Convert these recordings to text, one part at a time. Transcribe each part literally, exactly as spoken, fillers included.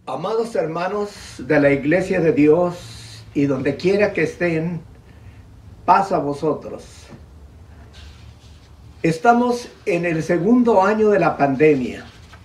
Amados hermanos de la Iglesia de Dios y donde quiera que estén, paz a vosotros. Estamos en el segundo año de la pandemia.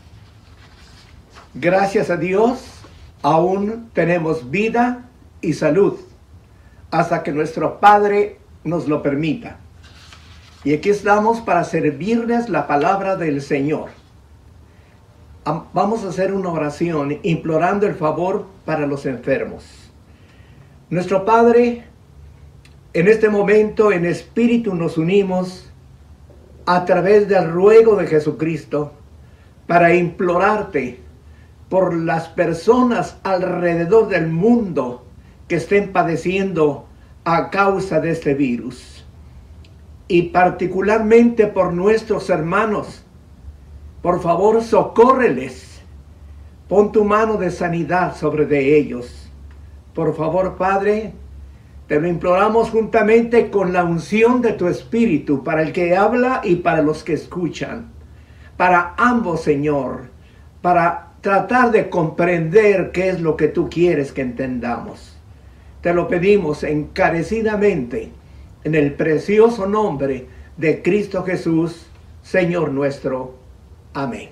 Gracias a Dios, aún tenemos vida y salud hasta que nuestro Padre nos lo permita. Y aquí estamos para servirles la palabra del Señor. Vamos a hacer una oración implorando el favor para los enfermos. Nuestro Padre, en este momento en espíritu nos unimos a través del ruego de Jesucristo para implorarte por las personas alrededor del mundo que estén padeciendo a causa de este virus. Y particularmente por nuestros hermanos. Por favor, socórreles. Pon tu mano de sanidad sobre de ellos. Por favor, Padre, te lo imploramos juntamente con la unción de tu Espíritu para el que habla y para los que escuchan. Para ambos, Señor, para tratar de comprender qué es lo que tú quieres que entendamos. Te lo pedimos encarecidamente en el precioso nombre de Cristo Jesús, Señor nuestro. Amén.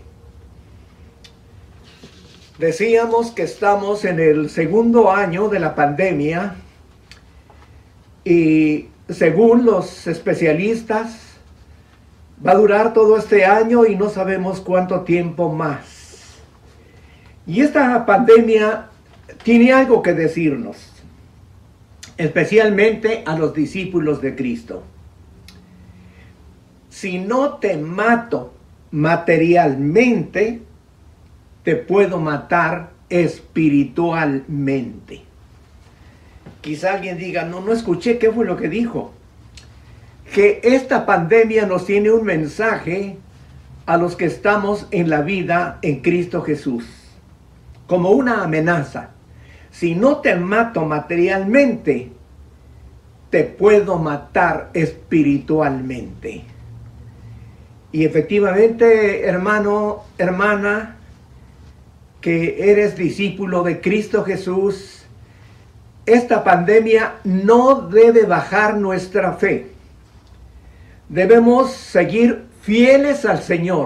Decíamos que estamos en el segundo año de la pandemia y según los especialistas va a durar todo este año y no sabemos cuánto tiempo más. Y esta pandemia tiene algo que decirnos, especialmente a los discípulos de Cristo. Si no te mato materialmente, te puedo matar espiritualmente. Quizá alguien diga, no, no escuché, ¿qué fue lo que dijo? Que esta pandemia nos tiene un mensaje a los que estamos en la vida en Cristo Jesús, como una amenaza. Si no te mato materialmente, te puedo matar espiritualmente. Y efectivamente, hermano, hermana, que eres discípulo de Cristo Jesús, esta pandemia no debe bajar nuestra fe. Debemos seguir fieles al Señor.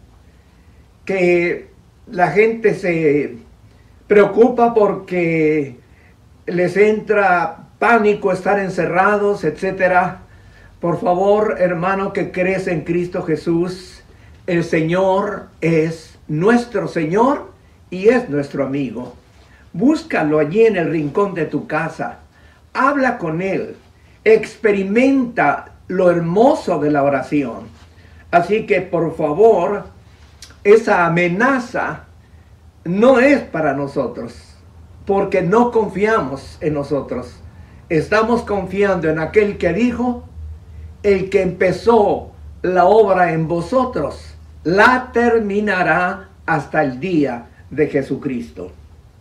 Que la gente se preocupa porque les entra pánico estar encerrados, etcétera. Por favor, hermano que crees en Cristo Jesús, el Señor es nuestro Señor y es nuestro amigo. Búscalo allí en el rincón de tu casa. Habla con Él. Experimenta lo hermoso de la oración. Así que, por favor, esa amenaza no es para nosotros, porque no confiamos en nosotros. Estamos confiando en aquel que dijo, el que empezó la obra en vosotros, la terminará hasta el día de Jesucristo.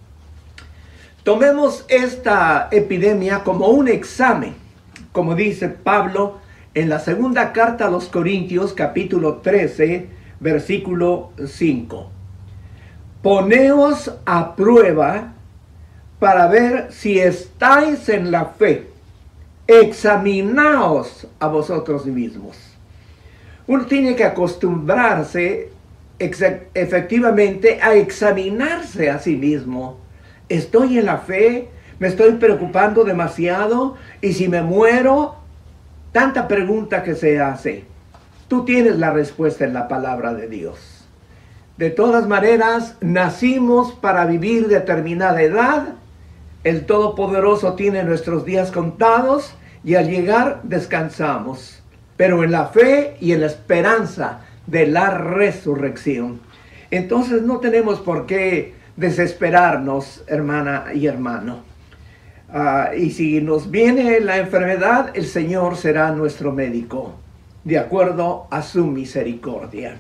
Tomemos esta epidemia como un examen, como dice Pablo en la segunda carta a los Corintios, capítulo trece, versículo cinco. Poneos a prueba para ver si estáis en la fe. Examinaos a vosotros mismos. Uno tiene que acostumbrarse efectivamente a examinarse a sí mismo. ¿Estoy en la fe? ¿Me estoy preocupando demasiado? ¿Y si me muero? Tanta pregunta que se hace. Tú tienes la respuesta en la palabra de Dios. De todas maneras, nacimos para vivir determinada edad. El Todopoderoso tiene nuestros días contados y al llegar descansamos, pero en la fe y en la esperanza de la resurrección. Entonces no tenemos por qué desesperarnos, hermana y hermano. Uh, y si nos viene la enfermedad, el Señor será nuestro médico, de acuerdo a su misericordia.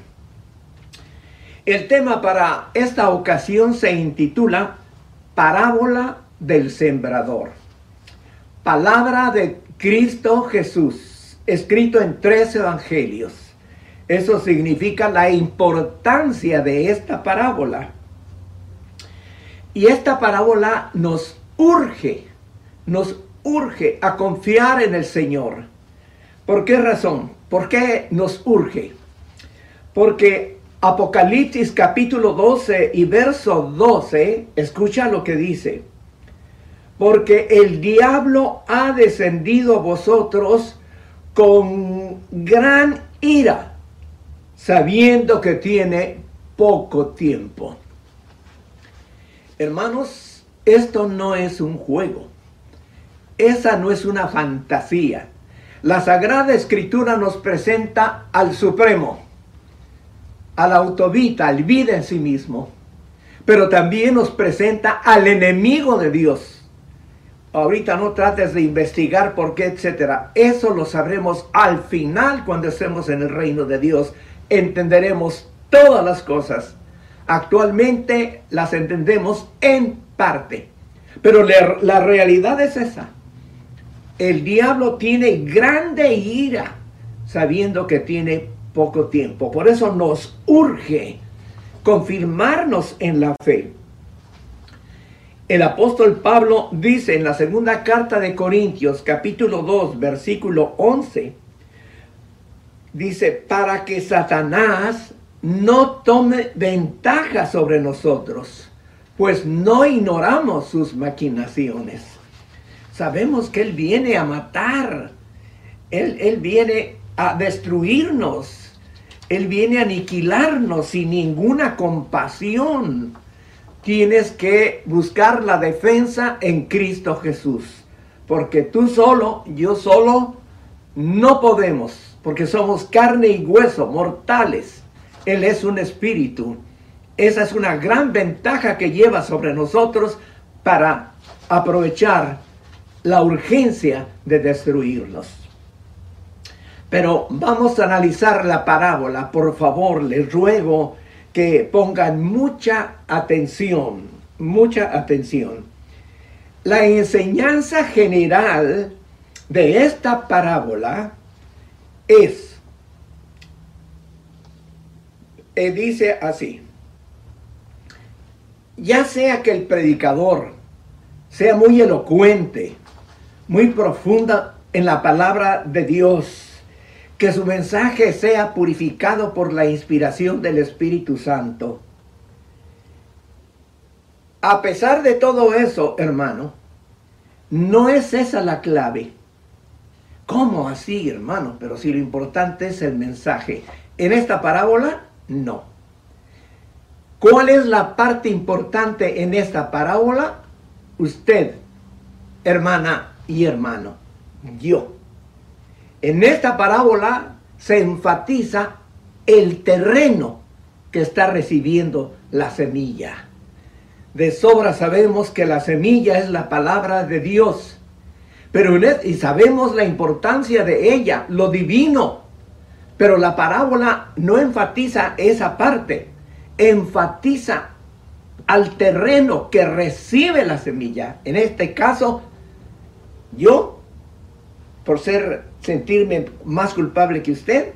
El tema para esta ocasión se intitula Parábola del Sembrador. Palabra de Cristo Jesús, escrito en tres evangelios. Eso significa la importancia de esta parábola. Y esta parábola nos urge, nos urge a confiar en el Señor. ¿Por qué razón? ¿Por qué nos urge? Porque Apocalipsis capítulo doce y verso doce, escucha lo que dice. Porque el diablo ha descendido a vosotros con gran ira, sabiendo que tiene poco tiempo. Hermanos, esto no es un juego. Esa no es una fantasía. La Sagrada Escritura nos presenta al Supremo, al Autovita, al vida en sí mismo. Pero también nos presenta al enemigo de Dios. Ahorita no trates de investigar por qué, etcétera. Eso lo sabremos al final cuando estemos en el reino de Dios. Entenderemos todas las cosas. Actualmente las entendemos en parte. Pero la, la realidad es esa. El diablo tiene grande ira, sabiendo que tiene poco tiempo. Por eso nos urge confirmarnos en la fe. El apóstol Pablo dice en la segunda carta de Corintios, capítulo dos, versículo once, dice, para que Satanás no tome ventaja sobre nosotros, pues no ignoramos sus maquinaciones. Sabemos que Él viene a matar, Él, Él viene a destruirnos, Él viene a aniquilarnos sin ninguna compasión. Tienes que buscar la defensa en Cristo Jesús, porque tú solo, yo solo, no podemos, porque somos carne y hueso, mortales. Él es un espíritu. Esa es una gran ventaja que lleva sobre nosotros para aprovechar la urgencia de destruirlos. Pero vamos a analizar la parábola. Por favor, les ruego que pongan mucha atención, mucha atención. La enseñanza general de esta parábola es, eh, dice así, ya sea que el predicador sea muy elocuente, muy profunda en la palabra de Dios, que su mensaje sea purificado por la inspiración del Espíritu Santo. A pesar de todo eso, hermano, no es esa la clave. ¿Cómo así, hermano? Pero si lo importante es el mensaje. En esta parábola, no. ¿Cuál es la parte importante en esta parábola? Usted, hermana y hermano, yo. En esta parábola se enfatiza el terreno que está recibiendo la semilla. De sobra sabemos que la semilla es la palabra de Dios, pero y sabemos la importancia de ella, lo divino. Pero la parábola no enfatiza esa parte, enfatiza al terreno que recibe la semilla. En este caso, yo, por ser, sentirme más culpable que usted,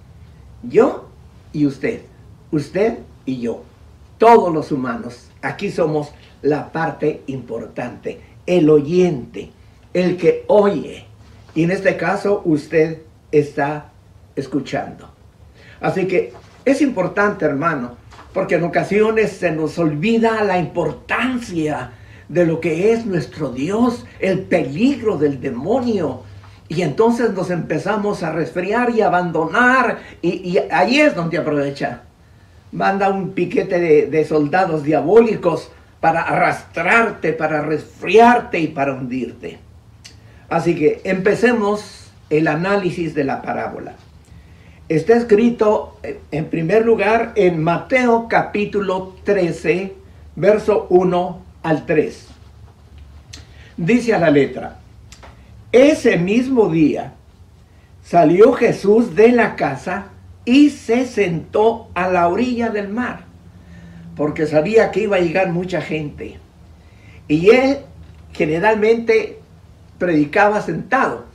yo y usted, usted y yo, todos los humanos, aquí somos la parte importante, el oyente, el que oye. Y en este caso, usted está escuchando. Así que es importante, hermano, porque en ocasiones se nos olvida la importancia de lo que es nuestro Dios, el peligro del demonio. Y entonces nos empezamos a resfriar y a abandonar. Y, y ahí es donde aprovecha. Manda un piquete de, de soldados diabólicos para arrastrarte, para resfriarte y para hundirte. Así que empecemos el análisis de la parábola. Está escrito en primer lugar en Mateo capítulo trece, verso uno al tres. Dice a la letra: ese mismo día salió Jesús de la casa y se sentó a la orilla del mar, porque sabía que iba a llegar mucha gente. Y él generalmente predicaba sentado.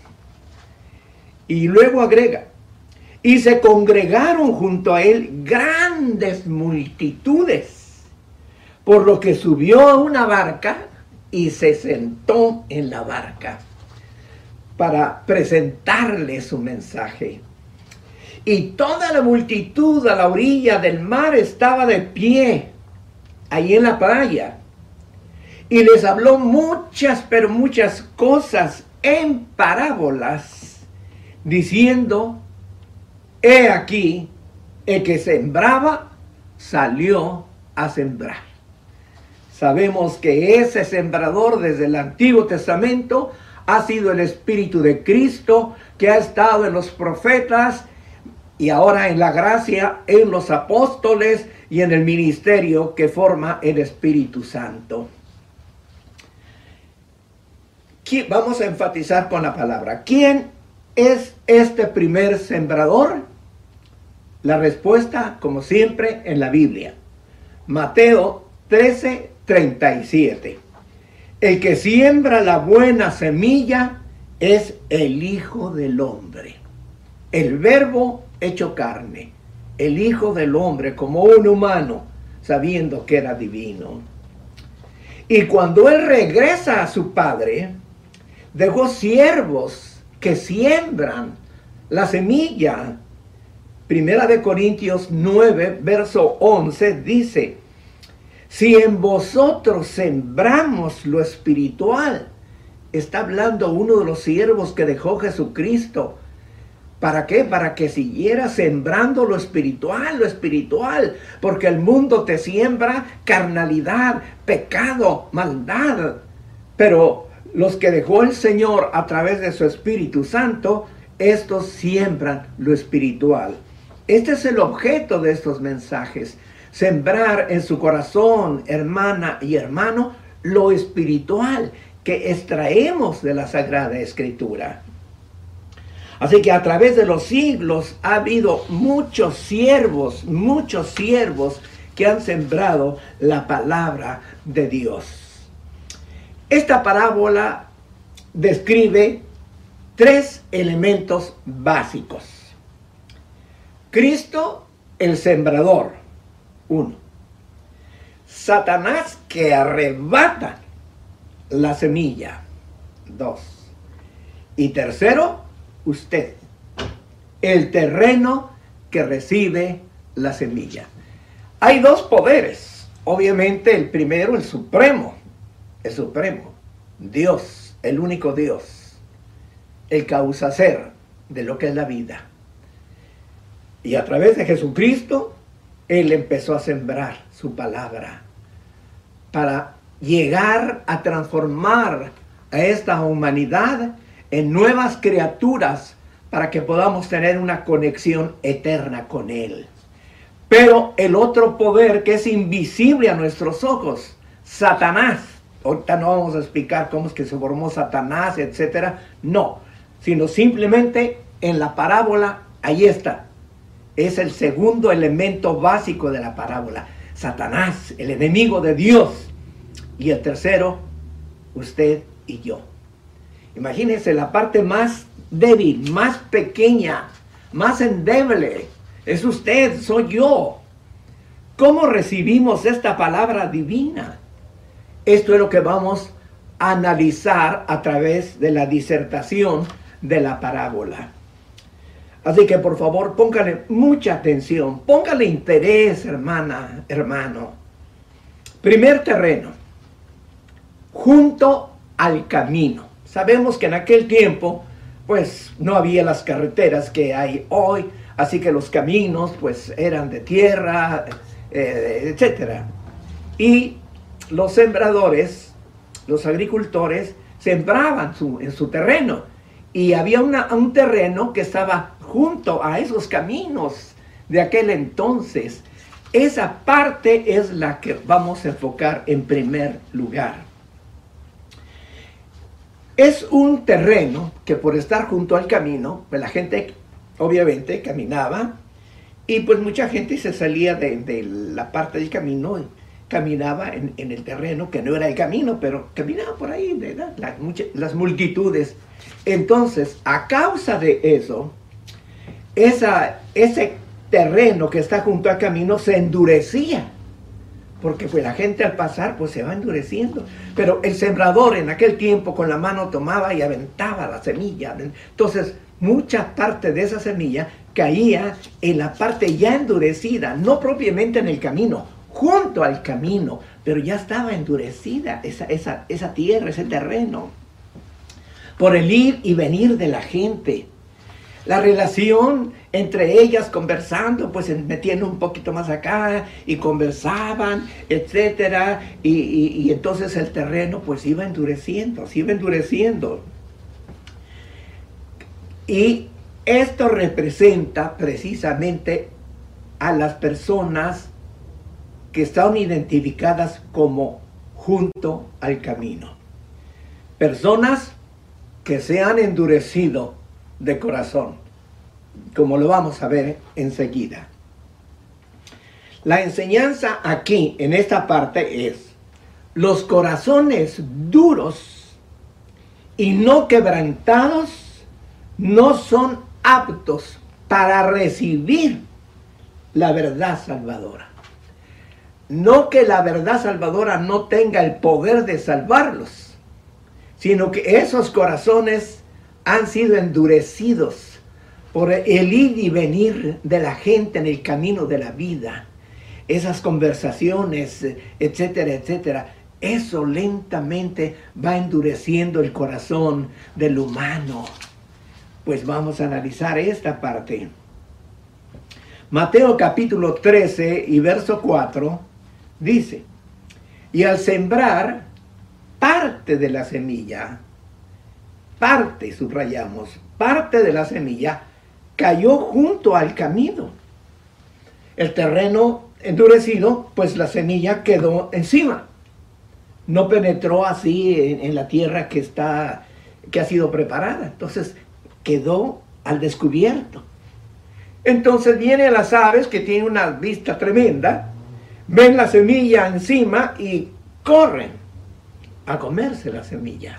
Y luego agrega: y se congregaron junto a él grandes multitudes, por lo que subió a una barca y se sentó en la barca para presentarle su mensaje. Y toda la multitud a la orilla del mar estaba de pie, ahí en la playa. Y les habló muchas, pero muchas cosas en parábolas, diciendo, he aquí, el que sembraba salió a sembrar. Sabemos que ese sembrador desde el Antiguo Testamento ha sido el Espíritu de Cristo, que ha estado en los profetas y ahora en la gracia, en los apóstoles y en el ministerio que forma el Espíritu Santo. Vamos a enfatizar con la palabra. ¿Quién es este primer sembrador? La respuesta, como siempre, en la Biblia. Mateo trece, treinta y siete. El que siembra la buena semilla es el Hijo del Hombre. El Verbo hecho carne. El Hijo del Hombre como un humano, sabiendo que era divino. Y cuando Él regresa a su Padre, dejó siervos que siembran la semilla. Primera de Corintios nueve, verso once, dice, si en vosotros sembramos lo espiritual, está hablando uno de los siervos que dejó Jesucristo. ¿Para qué? Para que siguiera sembrando lo espiritual, lo espiritual. Porque el mundo te siembra carnalidad, pecado, maldad. Pero los que dejó el Señor a través de su Espíritu Santo, estos siembran lo espiritual. Este es el objeto de estos mensajes. Sembrar en su corazón, hermana y hermano, lo espiritual que extraemos de la Sagrada Escritura. Así que a través de los siglos ha habido muchos siervos, muchos siervos que han sembrado la palabra de Dios. Esta parábola describe tres elementos básicos. Cristo, el sembrador, uno. Satanás que arrebata la semilla, dos. Y tercero, usted, el terreno que recibe la semilla. Hay dos poderes. Obviamente el primero, el supremo, el supremo, Dios, el único Dios, el causacer de lo que es la vida. Y a través de Jesucristo, Él empezó a sembrar su palabra para llegar a transformar a esta humanidad en nuevas criaturas para que podamos tener una conexión eterna con Él. Pero el otro poder que es invisible a nuestros ojos, Satanás, ahorita no vamos a explicar cómo es que se formó Satanás, etcétera, no, sino simplemente en la parábola, ahí está. Es el segundo elemento básico de la parábola. Satanás, el enemigo de Dios. Y el tercero, usted y yo. Imagínense la parte más débil, más pequeña, más endeble. Es usted, soy yo. ¿Cómo recibimos esta palabra divina? Esto es lo que vamos a analizar a través de la disertación de la parábola. Así que por favor, póngale mucha atención, póngale interés, hermana, hermano. Primer terreno, junto al camino. Sabemos que en aquel tiempo, pues, no había las carreteras que hay hoy, así que los caminos, pues, eran de tierra, eh, etcétera. Y los sembradores, los agricultores, sembraban su, en su terreno. Y había una, un terreno que estaba junto a esos caminos de aquel entonces. Esa parte es la que vamos a enfocar en primer lugar. Es un terreno que por estar junto al camino, pues la gente obviamente caminaba y pues mucha gente se salía de, de la parte del camino y caminaba en, en el terreno que no era el camino, pero caminaba por ahí, ¿verdad? La, mucha, las multitudes. Entonces, a causa de eso, esa, ese terreno que está junto al camino se endurecía porque pues la gente al pasar pues se va endureciendo. Pero el sembrador en aquel tiempo con la mano tomaba y aventaba la semilla. Entonces mucha parte de esa semilla caía en la parte ya endurecida, no propiamente en el camino, junto al camino, pero ya estaba endurecida esa, esa, esa tierra, ese terreno, por el ir y venir de la gente. La relación entre ellas conversando, pues metiendo un poquito más acá y conversaban, etcétera, y, y, y entonces el terreno pues iba endureciendo, se iba endureciendo. Y esto representa precisamente a las personas que están identificadas como junto al camino. Personas que se han endurecido de corazón, como lo vamos a ver enseguida. La enseñanza aquí, en esta parte, es: los corazones duros y no quebrantados no son aptos para recibir la verdad salvadora. No que la verdad salvadora no tenga el poder de salvarlos, sino que esos corazones han sido endurecidos por el ir y venir de la gente en el camino de la vida. Esas conversaciones, etcétera, etcétera. Eso lentamente va endureciendo el corazón del humano. Pues vamos a analizar esta parte. Mateo capítulo trece y verso cuatro dice: y al sembrar parte de la semilla, parte, subrayamos, parte de la semilla cayó junto al camino. El terreno endurecido, pues la semilla quedó encima. No penetró así en, en la tierra que está, que ha sido preparada. Entonces quedó al descubierto. Entonces vienen las aves que tienen una vista tremenda, ven la semilla encima y corren a comerse la semilla.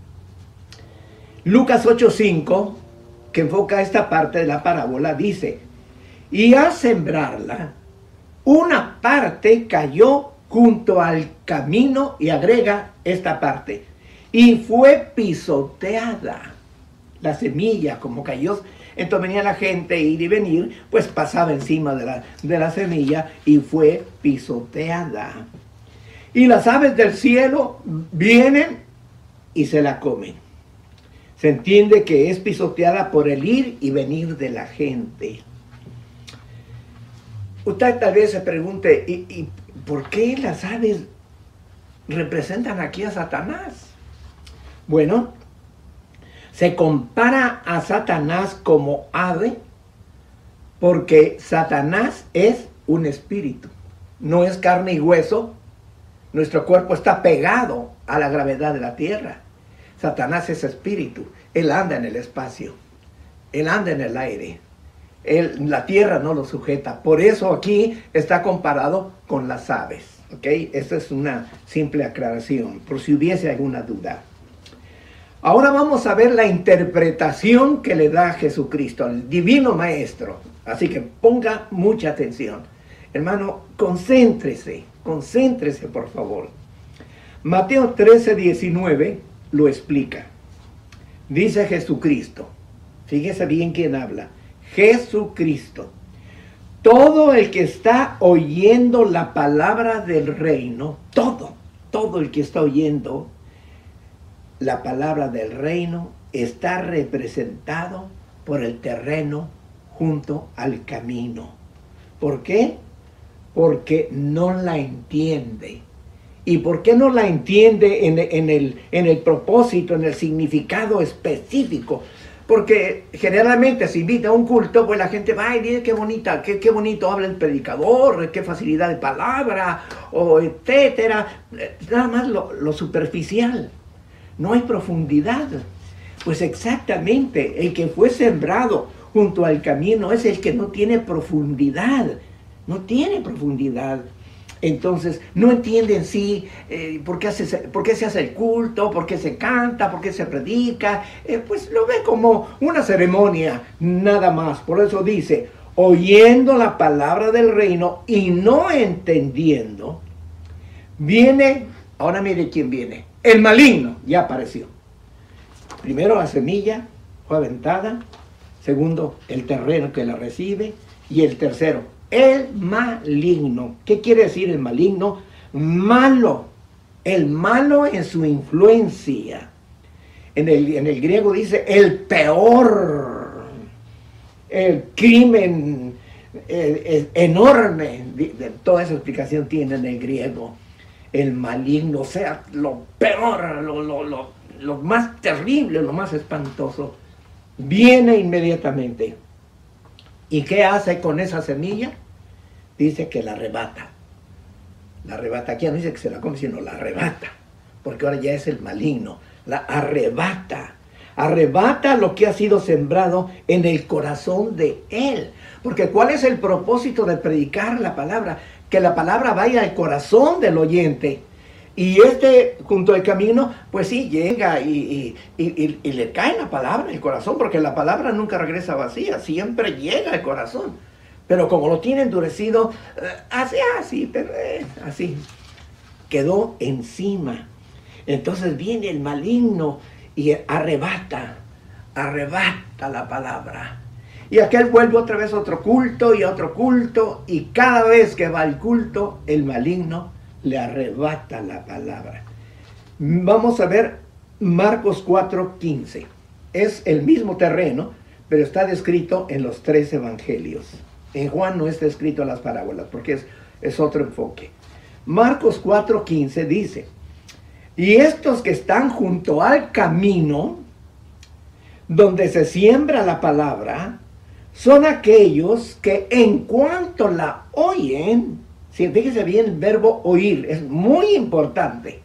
Lucas ocho cinco, que enfoca esta parte de la parábola, dice: y al sembrarla, una parte cayó junto al camino, y agrega esta parte, y fue pisoteada. La semilla, como cayó, entonces venía la gente ir y venir, pues pasaba encima de la, de la semilla y fue pisoteada. Y las aves del cielo vienen y se la comen. Se entiende que es pisoteada por el ir y venir de la gente. Usted tal vez se pregunte, ¿y, y por qué las aves representan aquí a Satanás? Bueno, se compara a Satanás como ave porque Satanás es un espíritu, no es carne y hueso. Nuestro cuerpo está pegado a la gravedad de la tierra. Satanás es espíritu, él anda en el espacio, él anda en el aire, él, la tierra no lo sujeta. Por eso aquí está comparado con las aves, ¿ok? Esta es una simple aclaración, por si hubiese alguna duda. Ahora vamos a ver la interpretación que le da Jesucristo, el divino maestro. Así que ponga mucha atención. Hermano, concéntrese, concéntrese por favor. Mateo trece diecinueve lo explica. Dice Jesucristo, fíjese bien quién habla, Jesucristo: todo el que está oyendo la palabra del reino, todo, todo el que está oyendo la palabra del reino está representado por el terreno junto al camino. ¿Por qué? Porque no la entiende. ¿Y por qué no la entiende en, en, el, en el propósito, en el significado específico? Porque generalmente se invita a un culto, pues la gente va y dice qué bonita, qué, qué bonito habla el predicador, qué facilidad de palabra, o etcétera. Nada más lo, lo superficial. No hay profundidad. Pues exactamente, el que fue sembrado junto al camino es el que no tiene profundidad. No tiene profundidad. Entonces, no entiende en sí eh, por, qué hace, por qué se hace el culto, por qué se canta, por qué se predica. Eh, pues lo ve como una ceremonia, nada más. Por eso dice, oyendo la palabra del reino y no entendiendo, Viene, ahora mire quién viene. El maligno ya apareció. Primero la semilla fue aventada. Segundo, el terreno que la recibe. Y el tercero, el maligno. ¿Qué quiere decir el maligno? Malo. El malo en su influencia. En el, en el griego dice el peor. El crimen el, el enorme. De, de, toda esa explicación tiene en el griego. El maligno, o sea, lo peor, lo, lo, lo, lo más terrible, lo más espantoso. Viene inmediatamente. ¿Y qué hace con esa semilla? Dice que la arrebata. La arrebata. Aquí no dice que se la come, sino la arrebata. Porque ahora ya es el maligno. La arrebata. Arrebata lo que ha sido sembrado en el corazón de él. Porque ¿cuál es el propósito de predicar la palabra? Que la palabra vaya al corazón del oyente. Y este, junto al camino, pues sí, llega y, y, y, y le cae la palabra en el corazón, porque la palabra nunca regresa vacía, siempre llega al corazón. Pero como lo tiene endurecido, hace así, pero, eh, así, quedó encima. Entonces viene el maligno y arrebata, arrebata la palabra. Y aquel vuelve otra vez a otro culto y a otro culto, y cada vez que va al culto, el maligno le arrebata la palabra. Vamos a ver Marcos cuatro quince. Es el mismo terreno, pero está descrito en los tres evangelios. En Juan no está escrito en las parábolas, porque es, es otro enfoque. Marcos cuatro quince dice: y estos que están junto al camino, donde se siembra la palabra, son aquellos que en cuanto la oyen, si fíjese bien el verbo oír, es muy importante.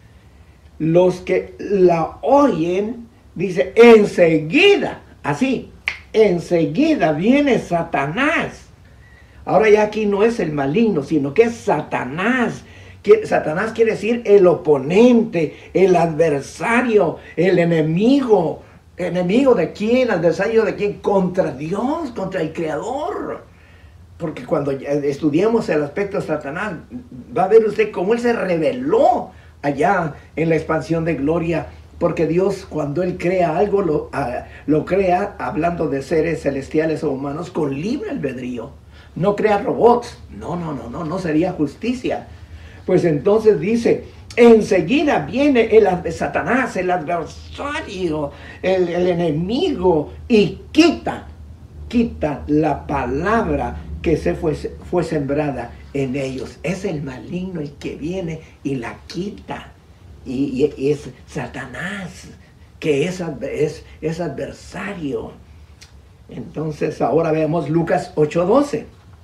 Los que la oyen, dice, enseguida, así, enseguida viene Satanás. Ahora ya aquí no es el maligno, sino que es Satanás. Satanás quiere decir el oponente, el adversario, el enemigo. ¿Enemigo de quién? ¿Adversario de quién? Contra Dios, contra el Creador. Porque cuando estudiemos el aspecto de Satanás, va a ver usted cómo él se reveló allá en la expansión de gloria. Porque Dios, cuando él crea algo, lo, uh, lo crea, hablando de seres celestiales o humanos, con libre albedrío. No crea robots. No, no, no, no, no sería justicia. Pues entonces dice, enseguida viene el Satanás, el adversario, el, el enemigo, y quita, quita la palabra que se fue, fue sembrada en ellos. Es el maligno el que viene y la quita. Y, y es Satanás, que es, es, es adversario. Entonces ahora vemos Lucas ocho doce.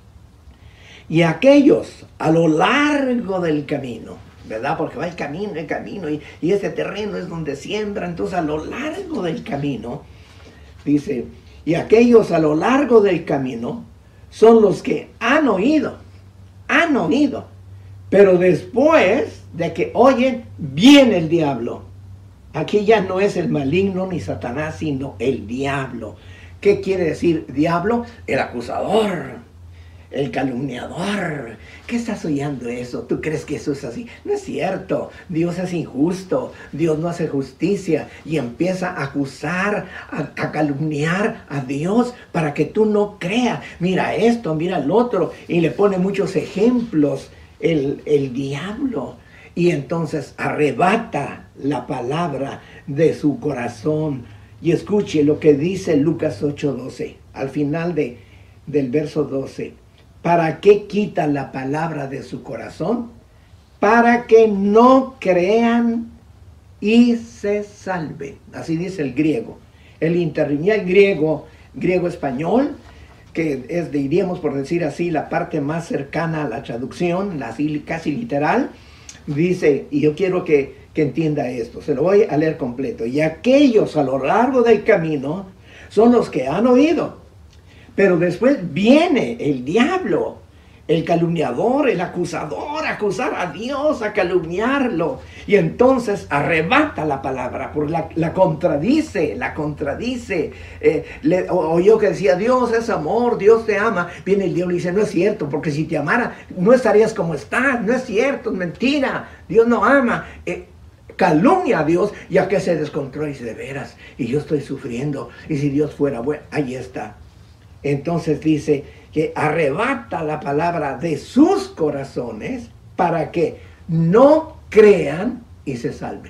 Y aquellos a lo largo del camino, ¿verdad? Porque va el camino, el camino, y, y ese terreno es donde siembra. Entonces a lo largo del camino, dice, y aquellos a lo largo del camino son los que han oído, han oído, pero después de que oyen, viene el diablo. Aquí ya no es el maligno ni Satanás, sino el diablo. ¿Qué quiere decir diablo? El acusador, el calumniador. ¿Qué estás oyendo eso? ¿Tú crees que eso es así? No es cierto. Dios es injusto. Dios no hace justicia. Y empieza a acusar, a, a calumniar a Dios para que tú no creas. Mira esto, mira el otro. Y le pone muchos ejemplos el, el diablo. Y entonces arrebata la palabra de su corazón. Y escuche lo que dice Lucas ocho doce. Al final de, del verso doce. ¿Para qué quita la palabra de su corazón? Para que no crean y se salven. Así dice el griego. El interlineal griego, griego español, que es, diríamos por decir así, la parte más cercana a la traducción, así casi literal, dice, y yo quiero que, que entienda esto, se lo voy a leer completo. Y aquellos a lo largo del camino son los que han oído. Pero después viene el diablo, el calumniador, el acusador, acusar a Dios, a calumniarlo. Y entonces arrebata la palabra, porque la, la contradice, la contradice. Eh, le, oyó que decía, Dios es amor, Dios te ama. Viene el diablo y dice, no es cierto, porque si te amara, no estarías como estás. No es cierto, es mentira. Dios no ama. Eh, calumnia a Dios, ya que se descontrola y dice, de veras, y yo estoy sufriendo. Y si Dios fuera bueno, ahí está. Entonces dice que arrebata la palabra de sus corazones para que no crean y se salven.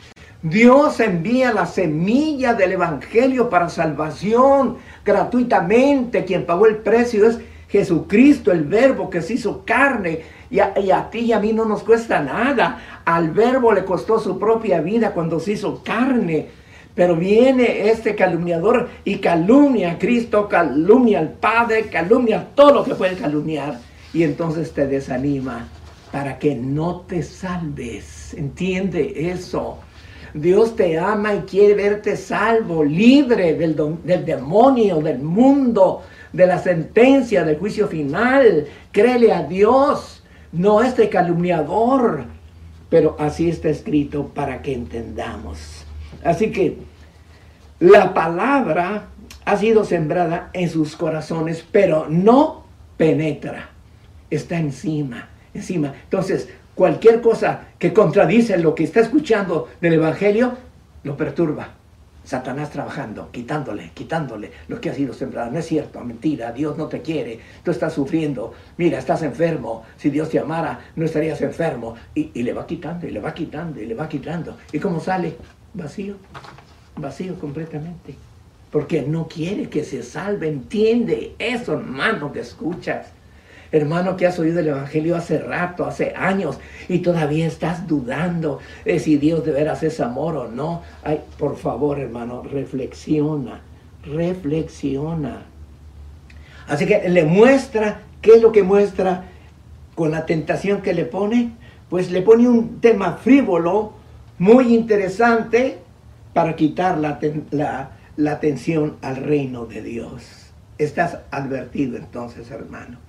Dios envía la semilla del evangelio para salvación gratuitamente. Quien pagó el precio es Jesucristo, el verbo que se hizo carne. Y a, y a ti y a mí no nos cuesta nada. Al verbo le costó su propia vida cuando se hizo carne. Pero viene este calumniador y calumnia a Cristo, calumnia al Padre, calumnia todo lo que puede calumniar. Y entonces te desanima para que no te salves. ¿Entiende eso? Dios te ama y quiere verte salvo, libre del, del demonio, del mundo, de la sentencia, del juicio final. Créele a Dios, no a este calumniador. Pero así está escrito para que entendamos. Así que la palabra ha sido sembrada en sus corazones, pero no penetra. Está encima, encima. Entonces, cualquier cosa que contradice lo que está escuchando del evangelio, lo perturba. Satanás trabajando, quitándole, quitándole lo que ha sido sembrado. No es cierto, mentira, Dios no te quiere, tú estás sufriendo, mira, estás enfermo, si Dios te amara, no estarías enfermo. Y, y le va quitando, y le va quitando, y le va quitando. ¿Y cómo sale? Vacío, vacío completamente. Porque no quiere que se salve, entiende eso, hermano, que escuchas. Hermano, que has oído el evangelio hace rato, hace años, y todavía estás dudando de si Dios de veras es amor o no. Ay, por favor, hermano, reflexiona, reflexiona. Así que le muestra, ¿qué es lo que muestra con la tentación que le pone? Pues le pone un tema frívolo, muy interesante, para quitar la, la, la atención al reino de Dios. Estás advertido entonces, hermano.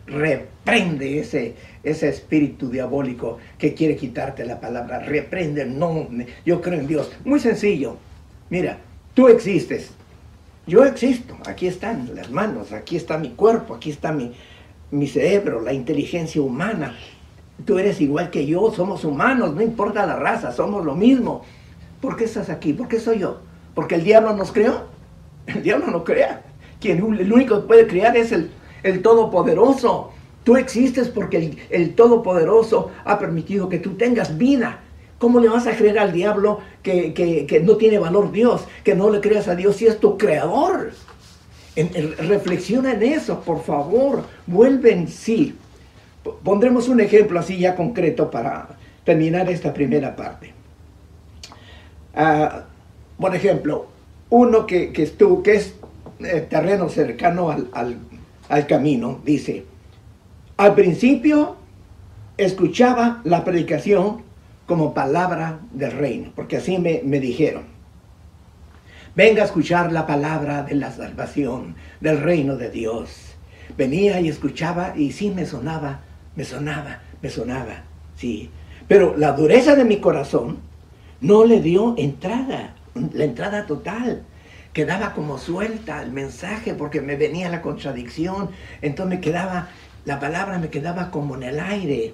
Reprende ese, ese espíritu diabólico que quiere quitarte la palabra. Reprende, no, yo creo en Dios. Muy sencillo. Mira, tú existes. Yo existo. Aquí están las manos, aquí está mi cuerpo, aquí está mi, mi cerebro, la inteligencia humana. Tú eres igual que yo, somos humanos, no importa la raza, somos lo mismo. ¿Por qué estás aquí? ¿Por qué soy yo? ¿Porque el diablo nos creó? El diablo no crea. Quien, el único que puede crear es el El Todopoderoso. Tú existes porque el, el Todopoderoso ha permitido que tú tengas vida. ¿Cómo le vas a creer al diablo que, que, que no tiene valor Dios? Que no le creas a Dios si es tu creador. En, en, reflexiona en eso, por favor. Vuelve en sí. Pondremos un ejemplo así ya concreto para terminar esta primera parte. Uh, por ejemplo, uno que, que, estuvo, que es eh, terreno cercano al, al al camino, dice, al principio escuchaba la predicación como palabra del reino, porque así me, me dijeron, venga a escuchar la palabra de la salvación, del reino de Dios. Venía y escuchaba y sí me sonaba, me sonaba, me sonaba, sí. Pero la dureza de mi corazón no le dio entrada, la entrada total. Quedaba como suelta el mensaje porque me venía la contradicción. Entonces me quedaba, la palabra me quedaba como en el aire.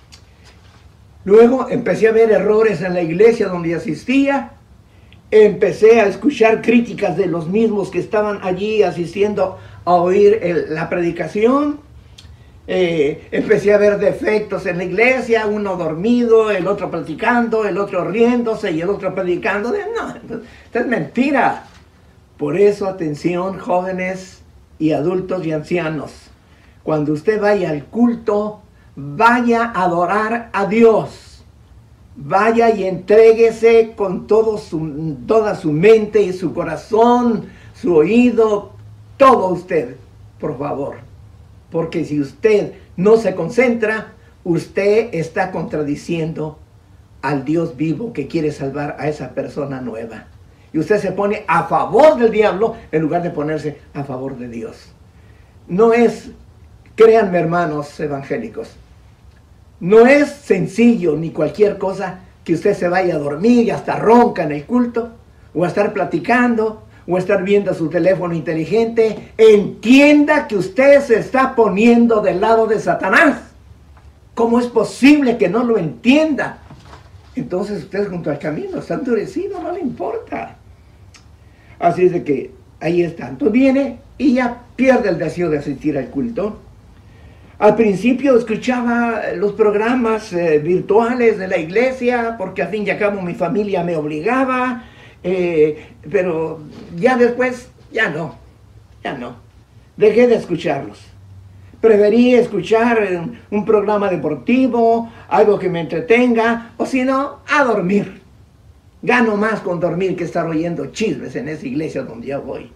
Luego empecé a ver errores en la iglesia donde asistía. Empecé a escuchar críticas de los mismos que estaban allí asistiendo a oír el, la predicación. Eh, empecé a ver defectos en la iglesia, uno dormido, el otro platicando, el otro riéndose y el otro predicando. No, esto es mentira. Por eso, atención, jóvenes y adultos y ancianos. Cuando usted vaya al culto, vaya a adorar a Dios. Vaya y entréguese con todo su, toda su mente y su corazón, su oído, todo usted, por favor. Porque si usted no se concentra, usted está contradiciendo al Dios vivo que quiere salvar a esa persona nueva. Y usted se pone a favor del diablo en lugar de ponerse a favor de Dios. No es Créanme, hermanos evangélicos, no es sencillo ni cualquier cosa que usted se vaya a dormir y hasta ronca en el culto, o a estar platicando, o a estar viendo su teléfono inteligente. Entienda que usted se está poniendo del lado de Satanás. ¿Cómo es posible que no lo entienda? Entonces usted junto al camino está endurecido, no le importa. Así es de que ahí está. Entonces viene y ya pierde el deseo de asistir al culto. Al principio escuchaba los programas eh, virtuales de la iglesia, porque al fin y al cabo mi familia me obligaba, eh, pero ya después, ya no, ya no. Dejé de escucharlos. Preferí escuchar un, un programa deportivo, algo que me entretenga, o si no, a dormir. Gano más con dormir que estar oyendo chismes en esa iglesia donde yo voy.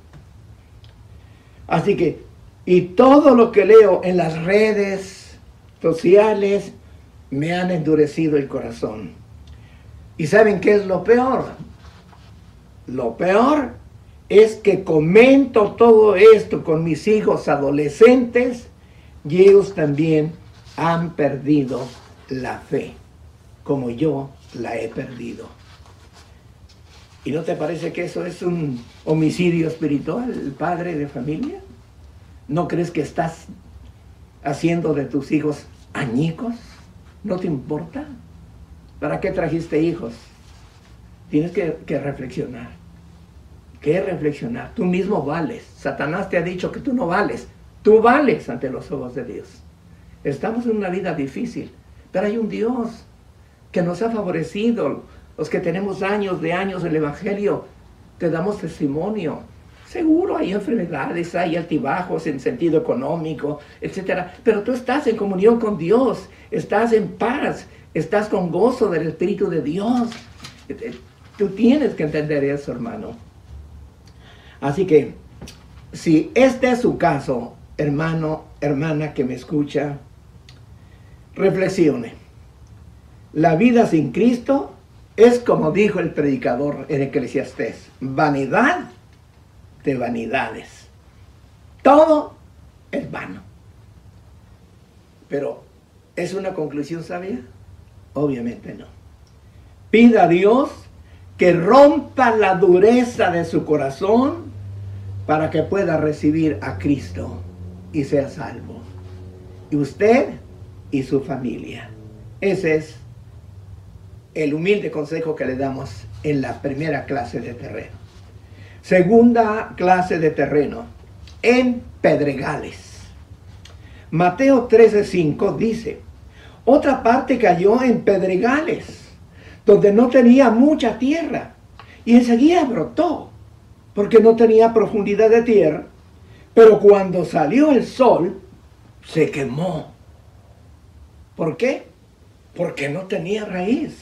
Así que, y todo lo que leo en las redes sociales me han endurecido el corazón. ¿Y saben qué es lo peor? Lo peor es que comento todo esto con mis hijos adolescentes y ellos también han perdido la fe, como yo la he perdido. ¿Y no te parece que eso es un homicidio espiritual, padre de familia? ¿No crees que estás haciendo de tus hijos añicos? ¿No te importa? ¿Para qué trajiste hijos? Tienes que, que reflexionar. ¿Qué reflexionar? Tú mismo vales. Satanás te ha dicho que tú no vales. Tú vales ante los ojos de Dios. Estamos en una vida difícil, pero hay un Dios que nos ha favorecido. Los que tenemos años de años en el Evangelio, te damos testimonio. Seguro hay enfermedades, hay altibajos en sentido económico, etcétera. Pero tú estás en comunión con Dios, estás en paz, estás con gozo del Espíritu de Dios. Tú tienes que entender eso, hermano. Así que, si este es su caso, hermano, hermana que me escucha, reflexione. La vida sin Cristo es como dijo el predicador en Eclesiastés, vanidad de vanidades. Todo es vano. Pero, ¿es una conclusión sabia? Obviamente no. Pida a Dios que rompa la dureza de su corazón para que pueda recibir a Cristo y sea salvo. Y usted y su familia. Ese es el humilde consejo que le damos en la primera clase de terreno. Segunda clase de terreno, en pedregales. Mateo trece cinco dice, otra parte cayó en pedregales, donde no tenía mucha tierra, y enseguida brotó, porque no tenía profundidad de tierra, pero cuando salió el sol, se quemó. ¿Por qué? Porque no tenía raíz,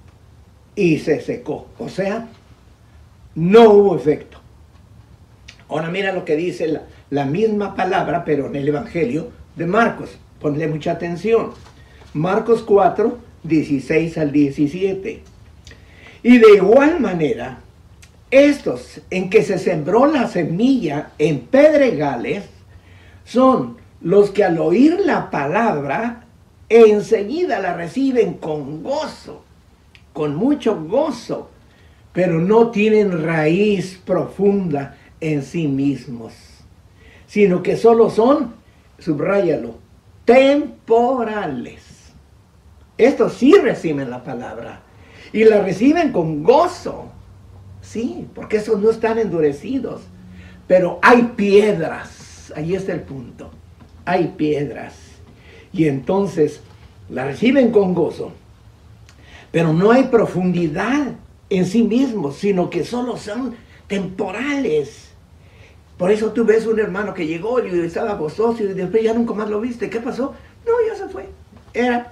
y se secó, o sea, no hubo efecto. Ahora mira lo que dice la, la misma palabra, pero en el Evangelio de Marcos. Ponle mucha atención. Marcos cuatro, dieciséis al diecisiete. Y de igual manera, estos en que se sembró la semilla en pedregales, son los que al oír la palabra, enseguida la reciben con gozo, con mucho gozo, pero no tienen raíz profunda en sí mismos, sino que solo son, subráyalo, temporales. Estos sí reciben la palabra y la reciben con gozo, sí, porque esos no están endurecidos, pero hay piedras, ahí está el punto, hay piedras, y entonces la reciben con gozo, pero no hay profundidad en sí mismos, sino que solo son temporales. Por eso tú ves un hermano que llegó y estaba gozoso y después ya nunca más lo viste. ¿Qué pasó? No, ya se fue. Era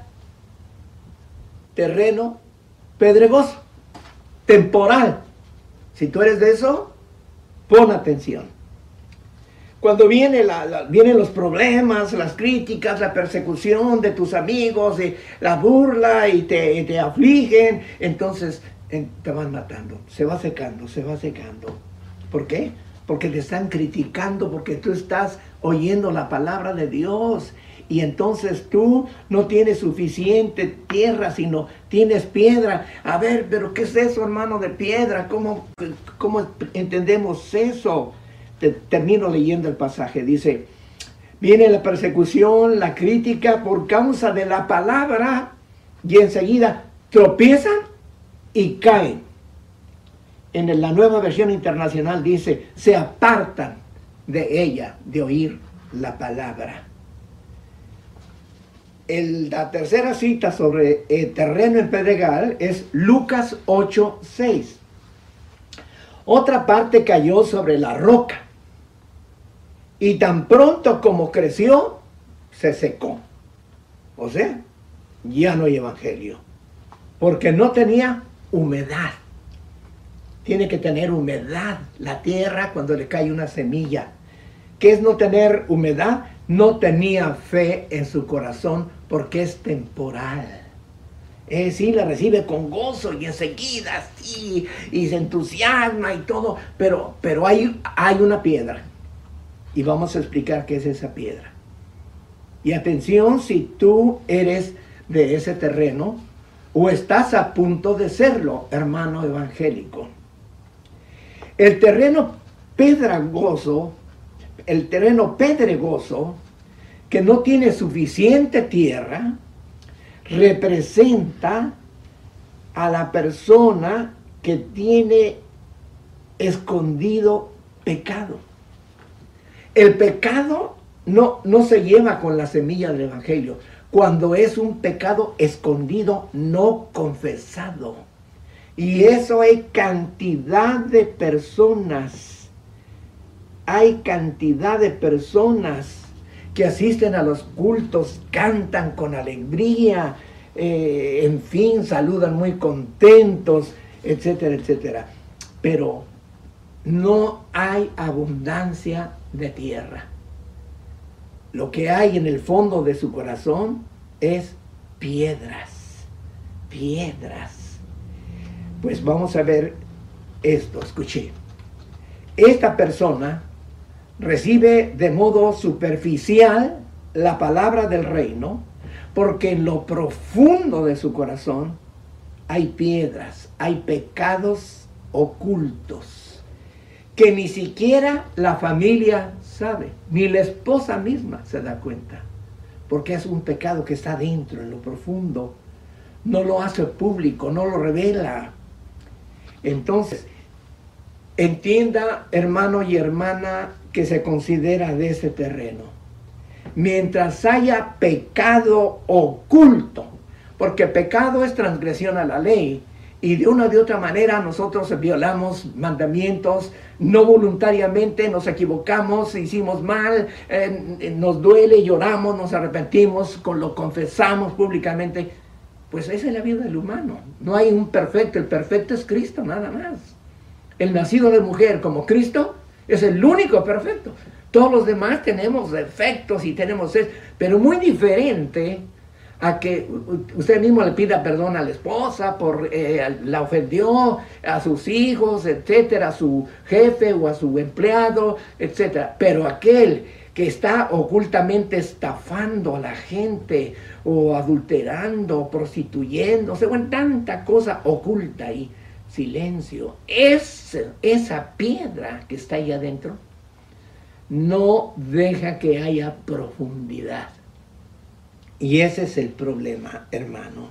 terreno pedregoso, temporal. Si tú eres de eso, pon atención. Cuando viene la, la, vienen los problemas, las críticas, la persecución de tus amigos, y la burla y te, y te afligen, entonces en, te van matando. Se va secando, se va secando. ¿Por qué? porque te están criticando, porque tú estás oyendo la palabra de Dios. Y entonces tú no tienes suficiente tierra, sino tienes piedra. A ver, pero ¿qué es eso, hermano, de piedra? ¿Cómo, cómo entendemos eso? Te, termino leyendo el pasaje. Dice, viene la persecución, la crítica por causa de la palabra, y enseguida tropiezan y caen. En la Nueva Versión Internacional dice, se apartan de ella, de oír la palabra. El, la tercera cita sobre el terreno en pedregal es Lucas ocho, seis. Otra parte cayó sobre la roca, y tan pronto como creció, se secó. O sea, ya no hay evangelio, porque no tenía humedad. Tiene que tener humedad la tierra cuando le cae una semilla. ¿Qué es no tener humedad? No tenía fe en su corazón, porque es temporal. Eh, sí, la recibe con gozo y enseguida sí, y se entusiasma y todo, pero, pero hay, hay una piedra. Y vamos a explicar qué es esa piedra. Y atención, si tú eres de ese terreno o estás a punto de serlo, hermano evangélico. El terreno pedregoso, el terreno pedregoso, que no tiene suficiente tierra, representa a la persona que tiene escondido pecado. El pecado no, no se lleva con la semilla del evangelio, cuando es un pecado escondido, no confesado. Y eso hay cantidad de personas, hay cantidad de personas que asisten a los cultos, cantan con alegría, eh, en fin, saludan muy contentos, etcétera, etcétera. Pero no hay abundancia de tierra. Lo que hay en el fondo de su corazón es piedras, piedras. Pues vamos a ver esto, escuché. Esta persona recibe de modo superficial la palabra del reino, porque en lo profundo de su corazón hay piedras, hay pecados ocultos, que ni siquiera la familia sabe, ni la esposa misma se da cuenta, porque es un pecado que está dentro, en lo profundo, no lo hace público, no lo revela. Entonces, entienda, hermano y hermana, que se considera de ese terreno. Mientras haya pecado oculto, porque pecado es transgresión a la ley, y de una u otra manera nosotros violamos mandamientos, no voluntariamente nos equivocamos, hicimos mal, eh, nos duele, lloramos, nos arrepentimos, con lo confesamos públicamente. Pues esa es la vida del humano. No hay un perfecto, el perfecto es Cristo, nada más. El nacido de mujer como Cristo es el único perfecto. Todos los demás tenemos defectos y tenemos eso, pero muy diferente a que usted mismo le pida perdón a la esposa por eh, la ofendió, a sus hijos, etcétera, a su jefe o a su empleado, etcétera. Pero aquel que está ocultamente estafando a la gente, o adulterando, o prostituyendo, o sea, bueno, tanta cosa oculta ahí, silencio. Es, esa piedra que está ahí adentro no deja que haya profundidad. Y ese es el problema, hermano.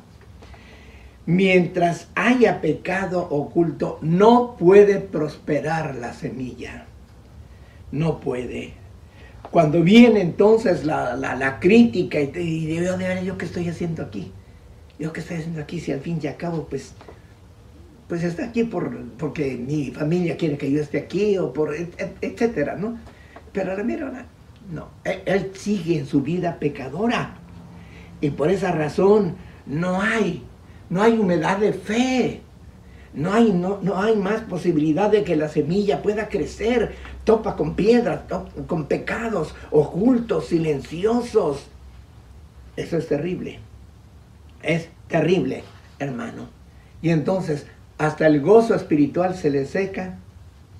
Mientras haya pecado oculto, no puede prosperar la semilla. No puede. Cuando viene entonces la, la, la crítica y, te, y digo, ¿yo qué estoy haciendo aquí? ¿Yo qué estoy haciendo aquí? Si al fin y al cabo, pues, pues está aquí por, porque mi familia quiere que yo esté aquí, o por, et, et, etcétera, ¿no? Pero mira, no, él, él sigue en su vida pecadora. Y por esa razón no hay, no hay humedad de fe. No hay, no, no hay más posibilidad de que la semilla pueda crecer. Topa con piedras, topa con pecados ocultos, silenciosos. Eso es terrible. Es terrible, hermano. Y entonces hasta el gozo espiritual se le seca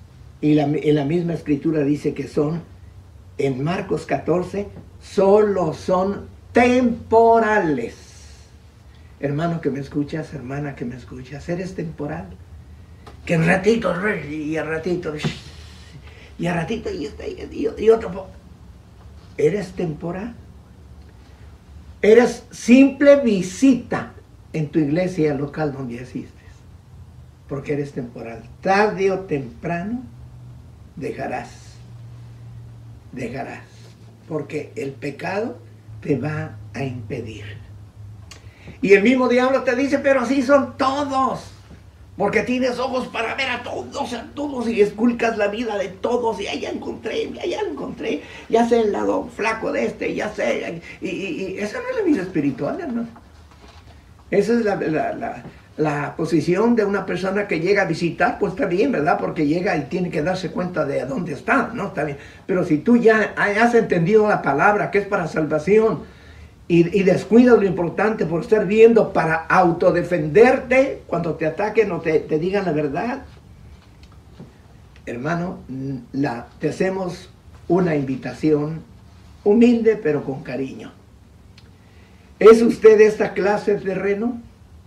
Y la, en la misma escritura dice que son, en Marcos catorce, solo son temporales. Hermano que me escuchas, hermana que me escuchas, eres temporal. Que en ratito, y a ratito, y a ratito, y, y, y otro. Eres temporal. Eres simple visita en tu iglesia local donde asistes. Porque eres temporal. Tarde o temprano dejarás. Dejarás. Porque el pecado te va a impedir. Y el mismo diablo te dice, pero así son todos. Porque tienes ojos para ver a todos, a todos, y esculcas la vida de todos, y allá encontré, allá encontré, ya sé el lado flaco de este, ya sé, y, y, y esa no es la vida espiritual, hermano. Esa es la, la, la, la posición de una persona que llega a visitar, pues está bien, ¿verdad? Porque llega y tiene que darse cuenta de dónde está, ¿no? Está bien. Pero si tú ya has entendido la palabra, que es para salvación, Y, y descuidas lo importante por estar viendo para autodefenderte cuando te ataquen o te, te digan la verdad. Hermano, la, te hacemos una invitación humilde pero con cariño. ¿Es usted de esta clase de terreno?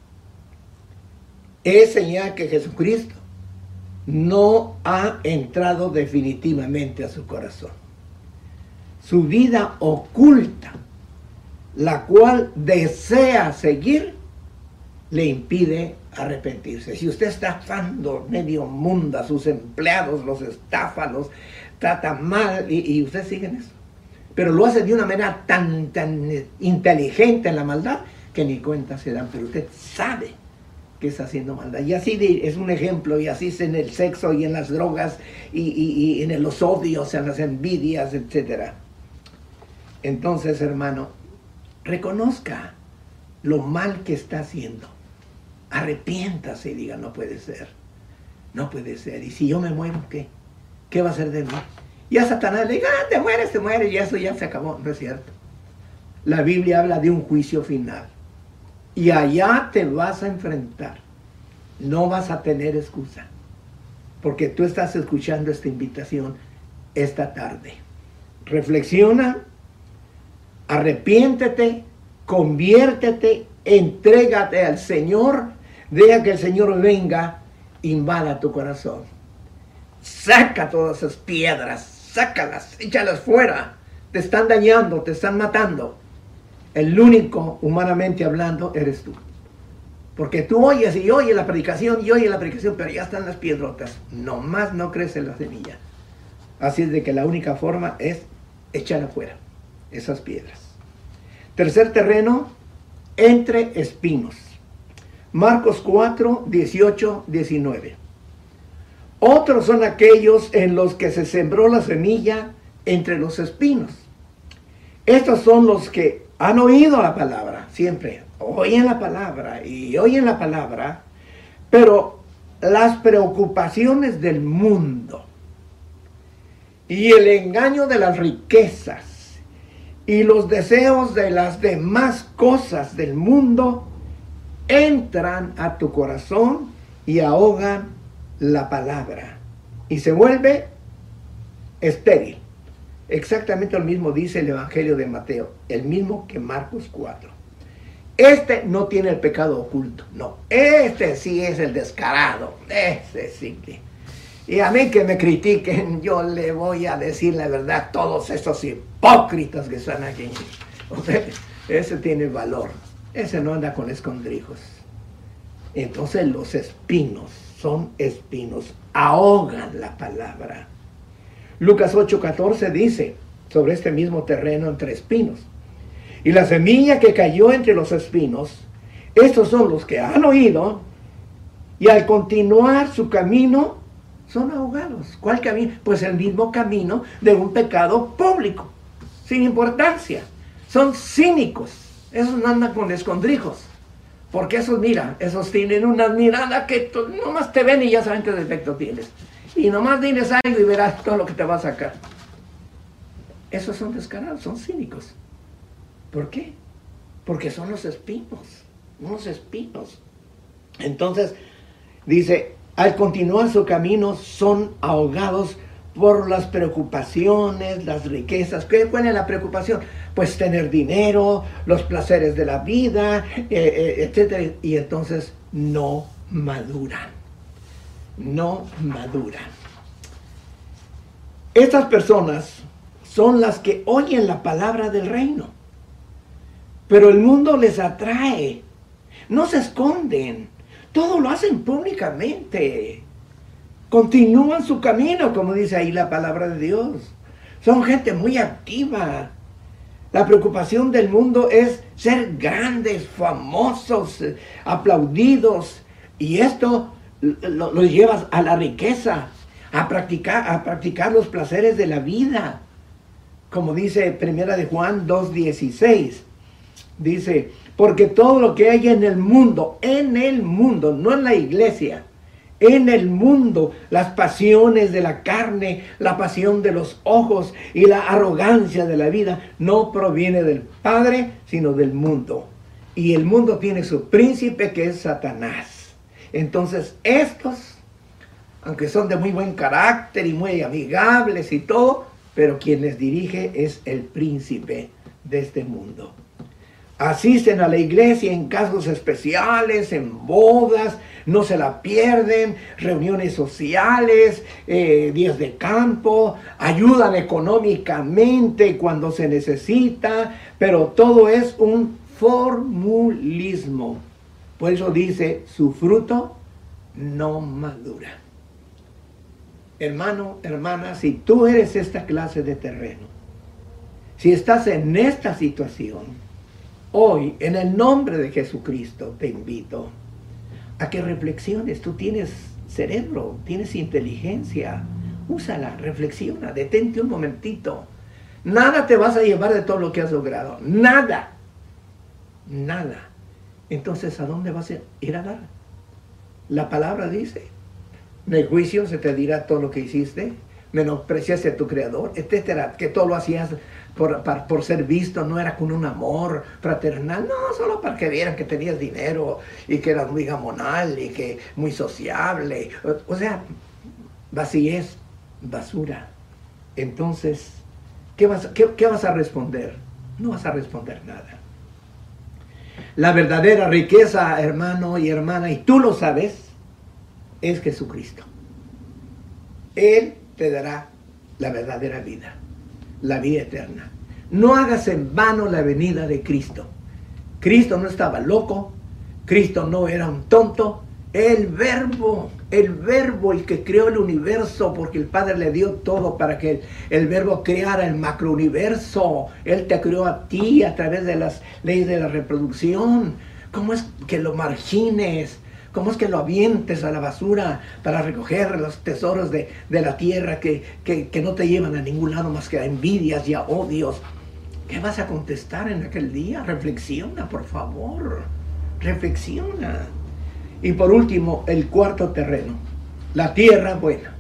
Es señal que Jesucristo no ha entrado definitivamente a su corazón. Su vida oculta, la cual desea seguir, le impide arrepentirse. Si usted está estafando medio mundo a sus empleados, los estafa, los trata mal, y, y usted sigue en eso, pero lo hace de una manera tan, tan inteligente en la maldad, que ni cuenta se dan, pero usted sabe que está haciendo maldad. Y así de, es un ejemplo, y así es en el sexo, y en las drogas, y, y, y en los odios, en las envidias, etcétera. Entonces, hermano, reconozca lo mal que está haciendo. Arrepiéntase y diga, no puede ser. No puede ser. Y si yo me muero, ¿qué? ¿Qué va a ser de mí? Y a Satanás le diga, ah, te mueres, te mueres, y eso ya se acabó. No es cierto. La Biblia habla de un juicio final. Y allá te vas a enfrentar. No vas a tener excusa. Porque tú estás escuchando esta invitación esta tarde. Reflexiona. Arrepiéntete, conviértete, entrégate al Señor, deja que el Señor venga, invada tu corazón. Saca todas esas piedras, sácalas, échalas fuera. Te están dañando, te están matando. El único, humanamente hablando, eres tú. Porque tú oyes y oyes la predicación y oyes la predicación, pero ya están las piedrotas. Nomás no crece la semilla. Así es de que la única forma es echar afuera esas piedras. Tercer terreno, entre espinos. Marcos cuatro, dieciocho, diecinueve. Otros son aquellos en los que se sembró la semilla entre los espinos. Estos son los que han oído la palabra, siempre oyen la palabra y oyen la palabra, pero las preocupaciones del mundo y el engaño de las riquezas y los deseos de las demás cosas del mundo entran a tu corazón y ahogan la palabra y se vuelve estéril. Exactamente lo mismo dice el Evangelio de Mateo, el mismo que Marcos cuatro. Este no tiene el pecado oculto, no. Este sí es el descarado, este sí que... Y a mí que me critiquen, yo le voy a decir la verdad, todos esos hipócritas que están aquí. O sea, ese tiene valor, ese no anda con escondrijos. Entonces los espinos son espinos, ahogan la palabra. Lucas ocho, catorce dice sobre este mismo terreno entre espinos. Y la semilla que cayó entre los espinos, estos son los que han oído y al continuar su camino son ahogados. ¿Cuál camino? Pues el mismo camino de un pecado público, sin importancia. Son cínicos. Esos no andan con escondrijos. Porque esos, mira, esos tienen una mirada que nomás te ven y ya saben qué defecto tienes. Y nomás diles algo y verás todo lo que te va a sacar. Esos son descarados, son cínicos. ¿Por qué? Porque son los espinos, unos espinos. Entonces, dice, al continuar su camino son ahogados por las preocupaciones, las riquezas. ¿Qué cuál es la preocupación? Pues tener dinero, los placeres de la vida, eh, eh, etcétera. Y entonces no maduran. No maduran. Estas personas son las que oyen la palabra del reino. Pero el mundo les atrae. No se esconden. Todo lo hacen públicamente. Continúan su camino, como dice ahí la palabra de Dios. Son gente muy activa. La preocupación del mundo es ser grandes, famosos, aplaudidos. Y esto los lo lleva a la riqueza, a practicar, a practicar los placeres de la vida. Como dice Primera de Juan dos dieciséis. Dice, porque todo lo que hay en el mundo, en el mundo, no en la iglesia, en el mundo, las pasiones de la carne, la pasión de los ojos y la arrogancia de la vida, no proviene del Padre, sino del mundo. Y el mundo tiene su príncipe, que es Satanás. Entonces estos, aunque son de muy buen carácter y muy amigables y todo, pero quien les dirige es el príncipe de este mundo. Asisten a la iglesia en casos especiales, en bodas, no se la pierden, reuniones sociales, eh, días de campo, ayudan económicamente cuando se necesita, pero todo es un formulismo. Por eso dice, su fruto no madura. Hermano, hermana, si tú eres esta clase de terreno, si estás en esta situación, hoy, en el nombre de Jesucristo, te invito a que reflexiones. Tú tienes cerebro, tienes inteligencia. Úsala, reflexiona, detente un momentito. Nada te vas a llevar de todo lo que has logrado. Nada. Nada. Entonces, ¿a dónde vas a ir a dar? La palabra dice, en el juicio se te dirá todo lo que hiciste, menospreciaste a tu Creador, etcétera, que todo lo hacías por, por, por ser visto, no era con un amor fraternal, no, solo para que vieran que tenías dinero y que eras muy gamonal y que muy sociable. O, o sea, vacíez, basura. Entonces, ¿qué vas, qué, qué vas a responder? No vas a responder nada. La verdadera riqueza, hermano y hermana, y tú lo sabes, es Jesucristo. Él te dará la verdadera vida, la vida eterna. No hagas en vano la venida de Cristo. Cristo no estaba loco, Cristo no era un tonto. El verbo, el verbo, el que creó el universo, porque el Padre le dio todo para que el, el verbo creara el macrouniverso. Él te creó a ti a través de las leyes de la reproducción. ¿Cómo es que lo margines? ¿Cómo es que lo avientes a la basura para recoger los tesoros de, de la tierra que, que, que no te llevan a ningún lado más que a envidias y a odios? ¿Qué vas a contestar en aquel día? Reflexiona, por favor. Reflexiona. Y por último, el cuarto terreno, la tierra buena.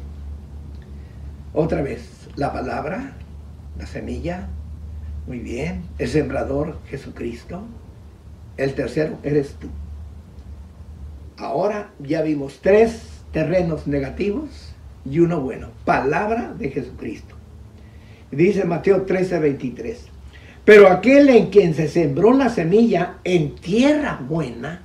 Otra vez, la palabra, la semilla, muy bien. El sembrador, Jesucristo. El tercero, eres tú. Ahora ya vimos tres terrenos negativos y uno bueno. Palabra de Jesucristo. Dice Mateo trece, veintitrés. Pero aquel en quien se sembró la semilla en tierra buena,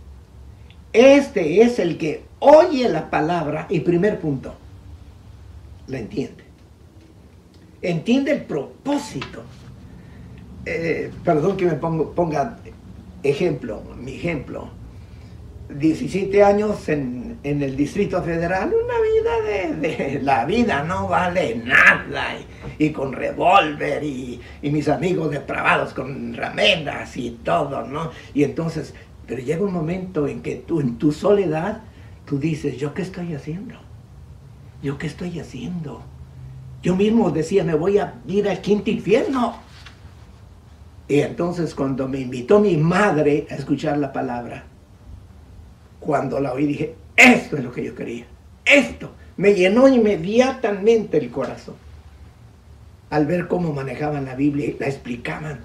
este es el que oye la palabra y primer punto, la entiende. Entiende el propósito. Eh, perdón que me pongo, ponga ejemplo, mi ejemplo. diecisiete años en, en el Distrito Federal, una vida de, de la vida no vale nada, y, y con revólver y, y mis amigos depravados con rameras y todo, ¿no? Y entonces, pero llega un momento en que tú, en tu soledad, tú dices, ¿yo qué estoy haciendo? ¿Yo qué estoy haciendo? Yo mismo decía, me voy a ir al quinto infierno. Y entonces cuando me invitó mi madre a escuchar la palabra, cuando la oí dije, esto es lo que yo quería, esto me llenó inmediatamente el corazón. Al ver cómo manejaban la Biblia y la explicaban,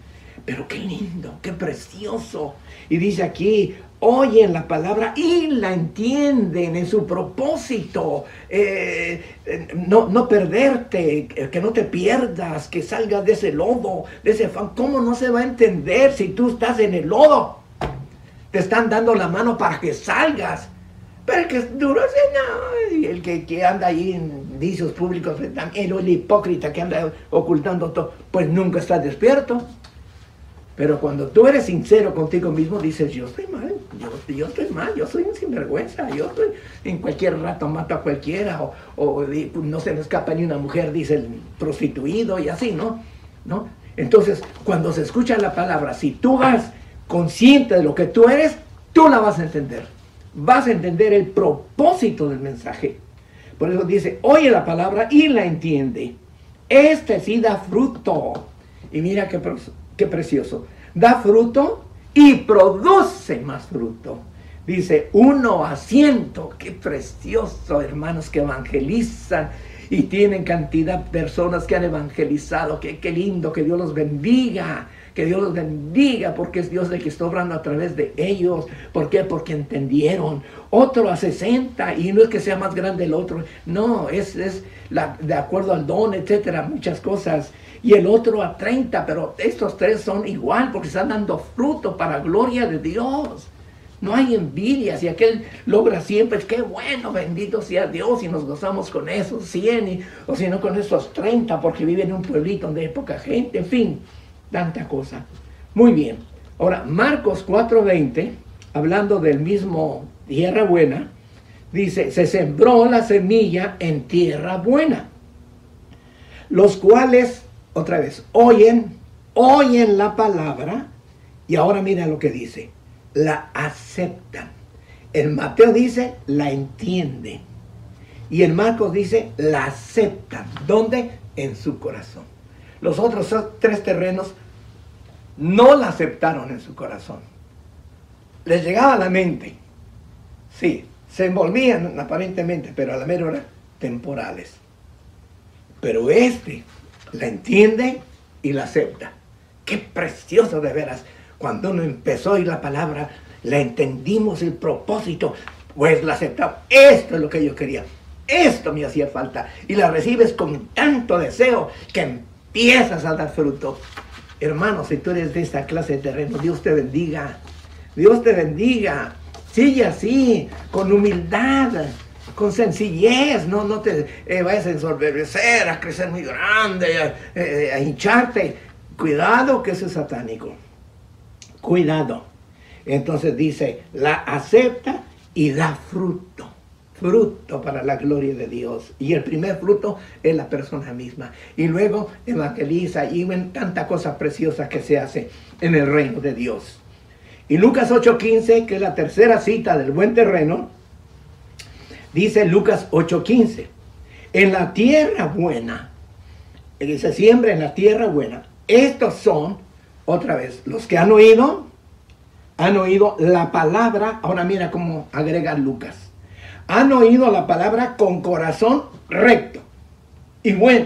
Pero qué lindo, qué precioso. Y dice aquí, oyen la palabra y la entienden en su propósito. Eh, no, no perderte, que no te pierdas, que salgas de ese lodo, de ese fan. ¿Cómo no se va a entender si tú estás en el lodo? Te están dando la mano para que salgas. Pero el que es duro, no, y el que, que anda ahí en vicios públicos, el, el hipócrita que anda ocultando todo, pues nunca está despierto. Pero cuando tú eres sincero contigo mismo, dices, yo estoy mal, yo, yo estoy mal, yo soy un sinvergüenza, yo estoy, en cualquier rato mato a cualquiera, o, o no se me escapa ni una mujer, dice el prostituido, y así, ¿no? ¿no? Entonces, cuando se escucha la palabra, si tú vas consciente de lo que tú eres, tú la vas a entender. Vas a entender el propósito del mensaje. Por eso dice, oye la palabra y la entiende. Este sí da fruto. Y mira qué, qué precioso. Da fruto y produce más fruto. Dice, uno a ciento. Qué precioso, hermanos, que evangelizan. Y tienen cantidad de personas que han evangelizado. Qué, qué lindo, que Dios los bendiga. Que Dios los bendiga, porque es Dios el que está obrando a través de ellos. ¿Por qué? Porque entendieron. Otro a sesenta, y no es que sea más grande el otro. No, es, es la, de acuerdo al don, etcétera, muchas cosas. Y el otro a treinta, pero estos tres son igual, porque están dando fruto para gloria de Dios. No hay envidia. Si aquel logra siempre, es que bueno, bendito sea Dios, y nos gozamos con esos cien, y, o si no con esos treinta, porque viven en un pueblito donde hay poca gente, en fin. Tanta cosa. Muy bien. Ahora, Marcos cuatro veinte, hablando del mismo tierra buena, dice, se sembró la semilla en tierra buena, los cuales, otra vez, oyen, oyen la palabra, y ahora mira lo que dice, la aceptan. En Mateo dice, la entienden. Y en Marcos dice, la aceptan. ¿Dónde? En su corazón. Los otros tres terrenos no la aceptaron en su corazón. Les llegaba a la mente. Sí, se envolvían aparentemente, pero a la mera hora temporales. Pero este la entiende y la acepta. Qué precioso de veras. Cuando uno empezó a oír la palabra, la entendimos el propósito, pues la aceptamos. Esto es lo que yo quería. Esto me hacía falta. Y la recibes con tanto deseo que empiezas a dar fruto. Hermano, si tú eres de esta clase de terreno, Dios te bendiga. Dios te bendiga. Sigue así, con humildad, con sencillez. No, no te eh, vayas a ensorbecer, a crecer muy grande, a, eh, a hincharte. Cuidado, que eso es satánico. Cuidado. Entonces dice, la acepta y da fruto. Fruto para la gloria de Dios. Y el primer fruto es la persona misma. Y luego evangeliza y ven tanta cosa preciosa que se hace en el reino de Dios. Y Lucas ocho quince, que es la tercera cita del buen terreno, dice Lucas ocho quince, en la tierra buena, que se siembra en la tierra buena, estos son, otra vez, los que han oído, han oído la palabra. Ahora mira cómo agrega Lucas. Han oído la palabra con corazón recto y bueno,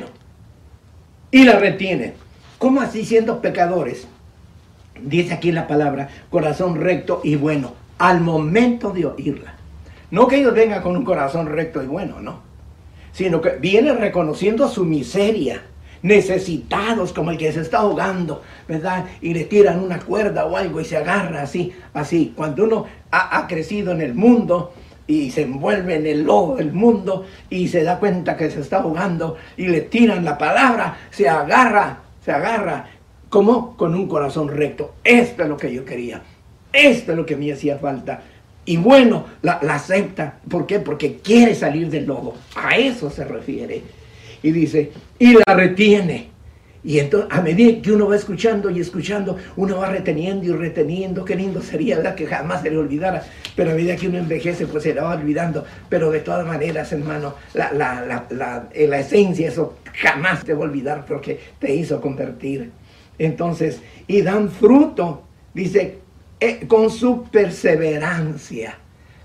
y la retienen. ¿Cómo así siendo pecadores? Dice aquí la palabra, corazón recto y bueno, al momento de oírla. No que ellos vengan con un corazón recto y bueno, no. Sino que vienen reconociendo su miseria, necesitados como el que se está ahogando, ¿verdad? Y le tiran una cuerda o algo y se agarra así, así. Cuando uno ha, ha crecido en el mundo y se envuelve en el lodo del mundo y se da cuenta que se está ahogando y le tiran la palabra, se agarra, se agarra. ¿Cómo? Con un corazón recto. Esto es lo que yo quería. Esto es lo que me hacía falta. Y bueno, la, la acepta. ¿Por qué? Porque quiere salir del lodo. A eso se refiere. Y dice, y la retiene. Y entonces, a medida que uno va escuchando y escuchando, uno va reteniendo y reteniendo. Qué lindo sería, ¿verdad? Que jamás se le olvidara. Pero a medida que uno envejece, pues se la va olvidando. Pero de todas maneras, hermano, la, la, la, la, la esencia, eso jamás te va a olvidar porque te hizo convertir. Entonces, y dan fruto, dice, eh, con su perseverancia.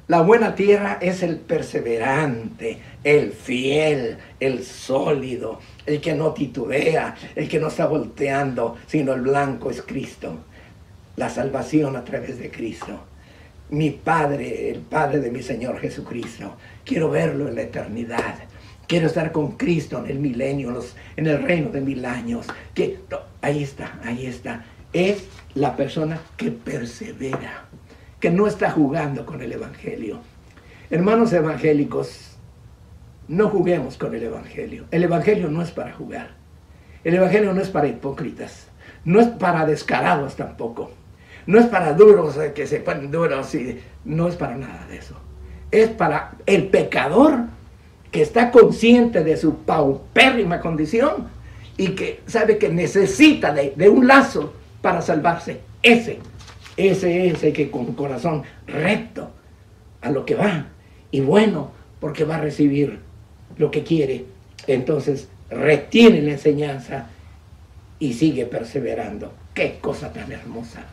La buena tierra es el perseverante, el fiel, el sólido, el que no titubea, el que no está volteando, sino el blanco es Cristo. La salvación a través de Cristo. Mi Padre, el Padre de mi Señor Jesucristo. Quiero verlo en la eternidad. Quiero estar con Cristo en el milenio, en, los, en el reino de mil años. Que, no, ahí está, ahí está. Es la persona que persevera, que no está jugando con el Evangelio. Hermanos evangélicos, no juguemos con el Evangelio. El Evangelio no es para jugar. El Evangelio no es para hipócritas. No es para descarados tampoco. No es para duros, eh, que se ponen duros. Y no es para nada de eso. Es para el pecador que está consciente de su paupérrima condición y que sabe que necesita de, de un lazo para salvarse. Ese, ese es el que con corazón recto a lo que va y bueno, porque va a recibir lo que quiere. Entonces retiene la enseñanza y sigue perseverando. ¡Qué cosa tan hermosa!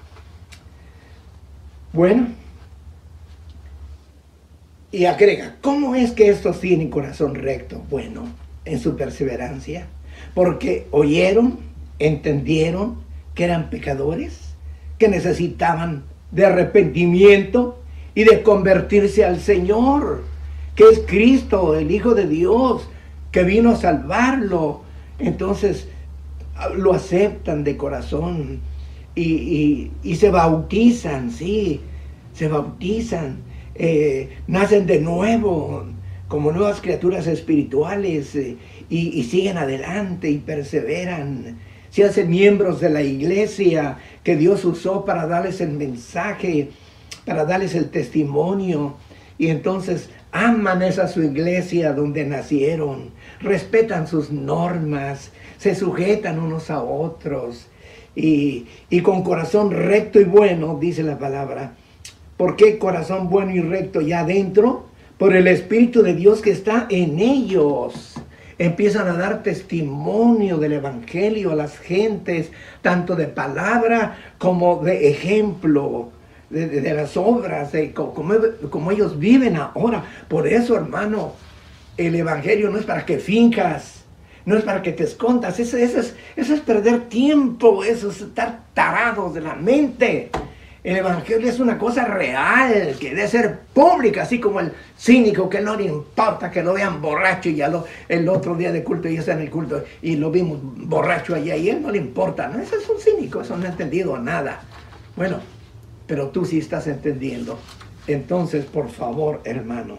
Bueno, y agrega, ¿cómo es que estos tienen corazón recto? Bueno, en su perseverancia, porque oyeron, entendieron que eran pecadores, que necesitaban de arrepentimiento y de convertirse al Señor, que es Cristo, el Hijo de Dios, que vino a salvarlo. Entonces lo aceptan de corazón y, y, y se bautizan, sí, se bautizan. Eh, nacen de nuevo como nuevas criaturas espirituales eh, y, y siguen adelante y perseveran. Se hacen miembros de la iglesia que Dios usó para darles el mensaje, para darles el testimonio. Y entonces aman esa su iglesia donde nacieron, respetan sus normas, se sujetan unos a otros y, y con corazón recto y bueno, dice la palabra. ¿Por qué corazón bueno y recto ya adentro? Por el Espíritu de Dios que está en ellos. Empiezan a dar testimonio del Evangelio a las gentes, tanto de palabra como de ejemplo, de, de, de las obras, de como, como ellos viven ahora. Por eso, hermano, el Evangelio no es para que fincas, no es para que te escondas. Eso, eso, es, eso es perder tiempo, eso es estar tarados de la mente. El Evangelio es una cosa real, que debe ser pública, así como el cínico que no le importa que lo vean borracho y ya lo, el otro día de culto ya está en el culto y lo vimos borracho allá y a él no le importa. No, ese es un cínico, eso no ha entendido nada. Bueno, pero tú sí estás entendiendo. Entonces, por favor, hermano,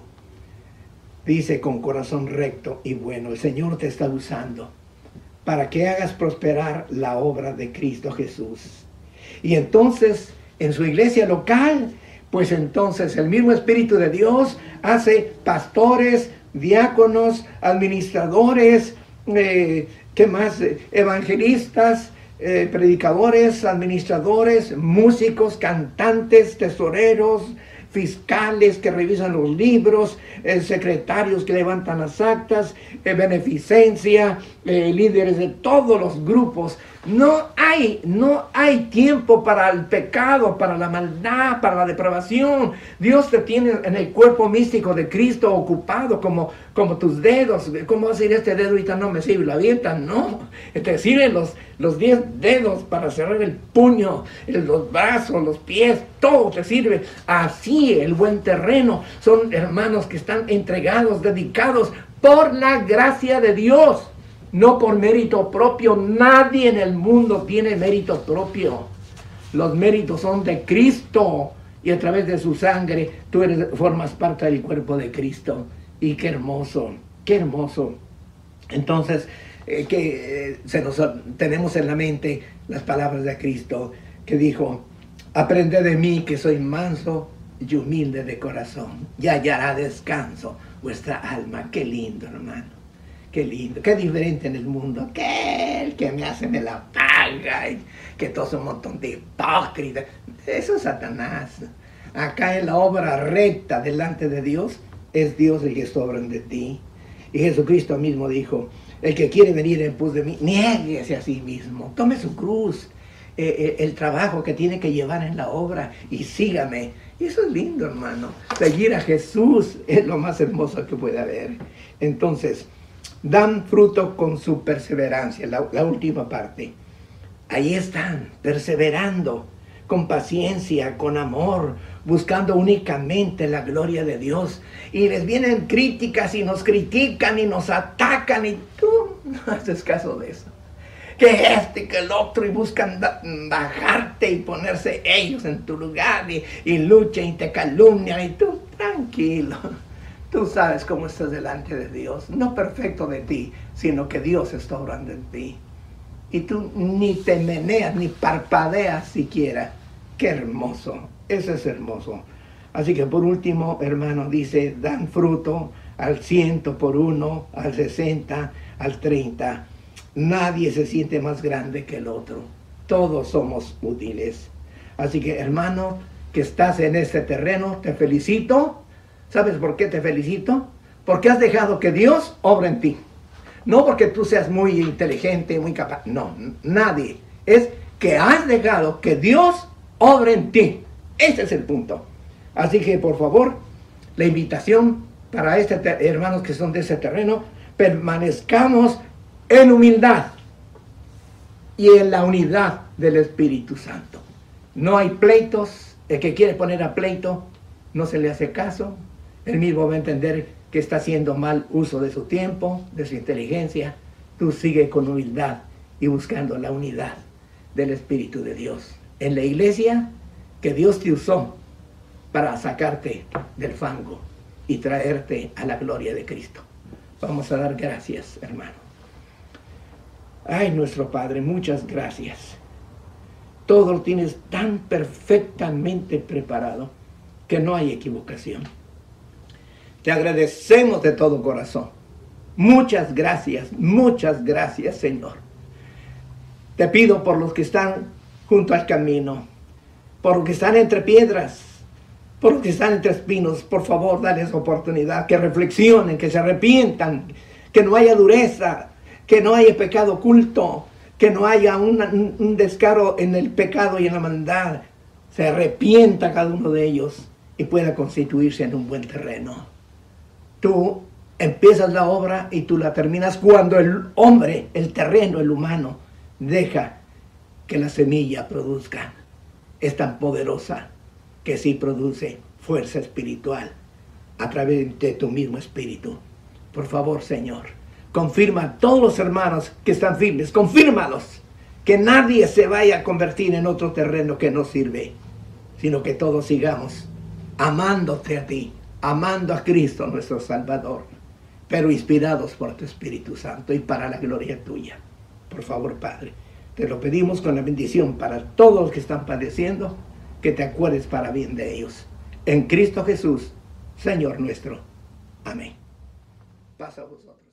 dice con corazón recto y bueno, el Señor te está usando para que hagas prosperar la obra de Cristo Jesús. Y entonces, en su iglesia local, pues entonces el mismo Espíritu de Dios hace pastores, diáconos, administradores, eh, ¿qué más? Evangelistas, eh, predicadores, administradores, músicos, cantantes, tesoreros, fiscales que revisan los libros, eh, secretarios que levantan las actas, eh, beneficencia, eh, líderes de todos los grupos. No hay, no hay tiempo para el pecado, para la maldad, para la depravación. Dios te tiene en el cuerpo místico de Cristo ocupado como, como tus dedos. ¿Cómo va a decir este dedo ahorita no me sirve? ¿Lo avientan? No. Te sirven los, los diez dedos para cerrar el puño, el, los brazos, los pies, todo te sirve. Así el buen terreno. Son hermanos que están entregados, dedicados por la gracia de Dios. No por mérito propio. Nadie en el mundo tiene mérito propio. Los méritos son de Cristo. Y a través de su sangre tú eres, formas parte del cuerpo de Cristo. Y qué hermoso, qué hermoso. Entonces, eh, que eh, se nos, tenemos en la mente las palabras de Cristo que dijo: aprended de mí que soy manso y humilde de corazón, y hallará descanso vuestra alma. Qué lindo, hermano. Qué lindo, qué diferente en el mundo. Que el que me hace me la paga, y que todo es un montón de hipócritas. Eso es Satanás. Acá en la obra recta delante de Dios, es Dios el que está obrando de ti. Y Jesucristo mismo dijo: el que quiere venir en pos de mí, niéguese a sí mismo, tome su cruz, eh, eh, el trabajo que tiene que llevar en la obra y sígame. Y eso es lindo, hermano. Seguir a Jesús es lo más hermoso que puede haber. Entonces, dan fruto con su perseverancia, la, la última parte. Ahí están, perseverando, con paciencia, con amor, buscando únicamente la gloria de Dios. Y les vienen críticas y nos critican y nos atacan y tú no haces caso de eso. Que este, que el otro, y buscan bajarte y ponerse ellos en tu lugar y, y luchan y te calumnian y tú tranquilo. Tú sabes cómo estás delante de Dios, no perfecto de ti, sino que Dios está obrando en ti. Y tú ni te meneas, ni parpadeas siquiera. ¡Qué hermoso! Eso es hermoso. Así que por último, hermano, dice, dan fruto al ciento por uno, al sesenta, al treinta. Nadie se siente más grande que el otro. Todos somos útiles. Así que, hermano, que estás en este terreno, te felicito. ¿Sabes por qué te felicito? Porque has dejado que Dios obra en ti. No porque tú seas muy inteligente, muy capaz. No, nadie. Es que has dejado que Dios obra en ti. Ese es el punto. Así que, por favor, la invitación para este hermanos que son de ese terreno, permanezcamos en humildad y en la unidad del Espíritu Santo. No hay pleitos. El que quiere poner a pleito, no se le hace caso. Él mismo va a entender que está haciendo mal uso de su tiempo, de su inteligencia. Tú sigue con humildad y buscando la unidad del Espíritu de Dios. En la iglesia que Dios te usó para sacarte del fango y traerte a la gloria de Cristo. Vamos a dar gracias, hermano. Ay, nuestro Padre, muchas gracias. Todo lo tienes tan perfectamente preparado que no hay equivocación. Te agradecemos de todo corazón. Muchas gracias, muchas gracias, Señor. Te pido por los que están junto al camino, por los que están entre piedras, por los que están entre espinos, por favor, dales oportunidad, que reflexionen, que se arrepientan, que no haya dureza, que no haya pecado oculto, que no haya una, un descaro en el pecado y en la maldad. Se arrepienta cada uno de ellos y pueda constituirse en un buen terreno. Tú empiezas la obra y tú la terminas cuando el hombre, el terreno, el humano, deja que la semilla produzca. Es tan poderosa que sí produce fuerza espiritual a través de tu mismo espíritu. Por favor, Señor, confirma a todos los hermanos que están firmes, confírmalos, que nadie se vaya a convertir en otro terreno que no sirve, sino que todos sigamos amándote a ti, amando a Cristo nuestro Salvador, pero inspirados por tu Espíritu Santo y para la gloria tuya. Por favor, Padre, te lo pedimos con la bendición para todos los que están padeciendo, que te acuerdes para bien de ellos. En Cristo Jesús, Señor nuestro. Amén. Pasa a vosotros.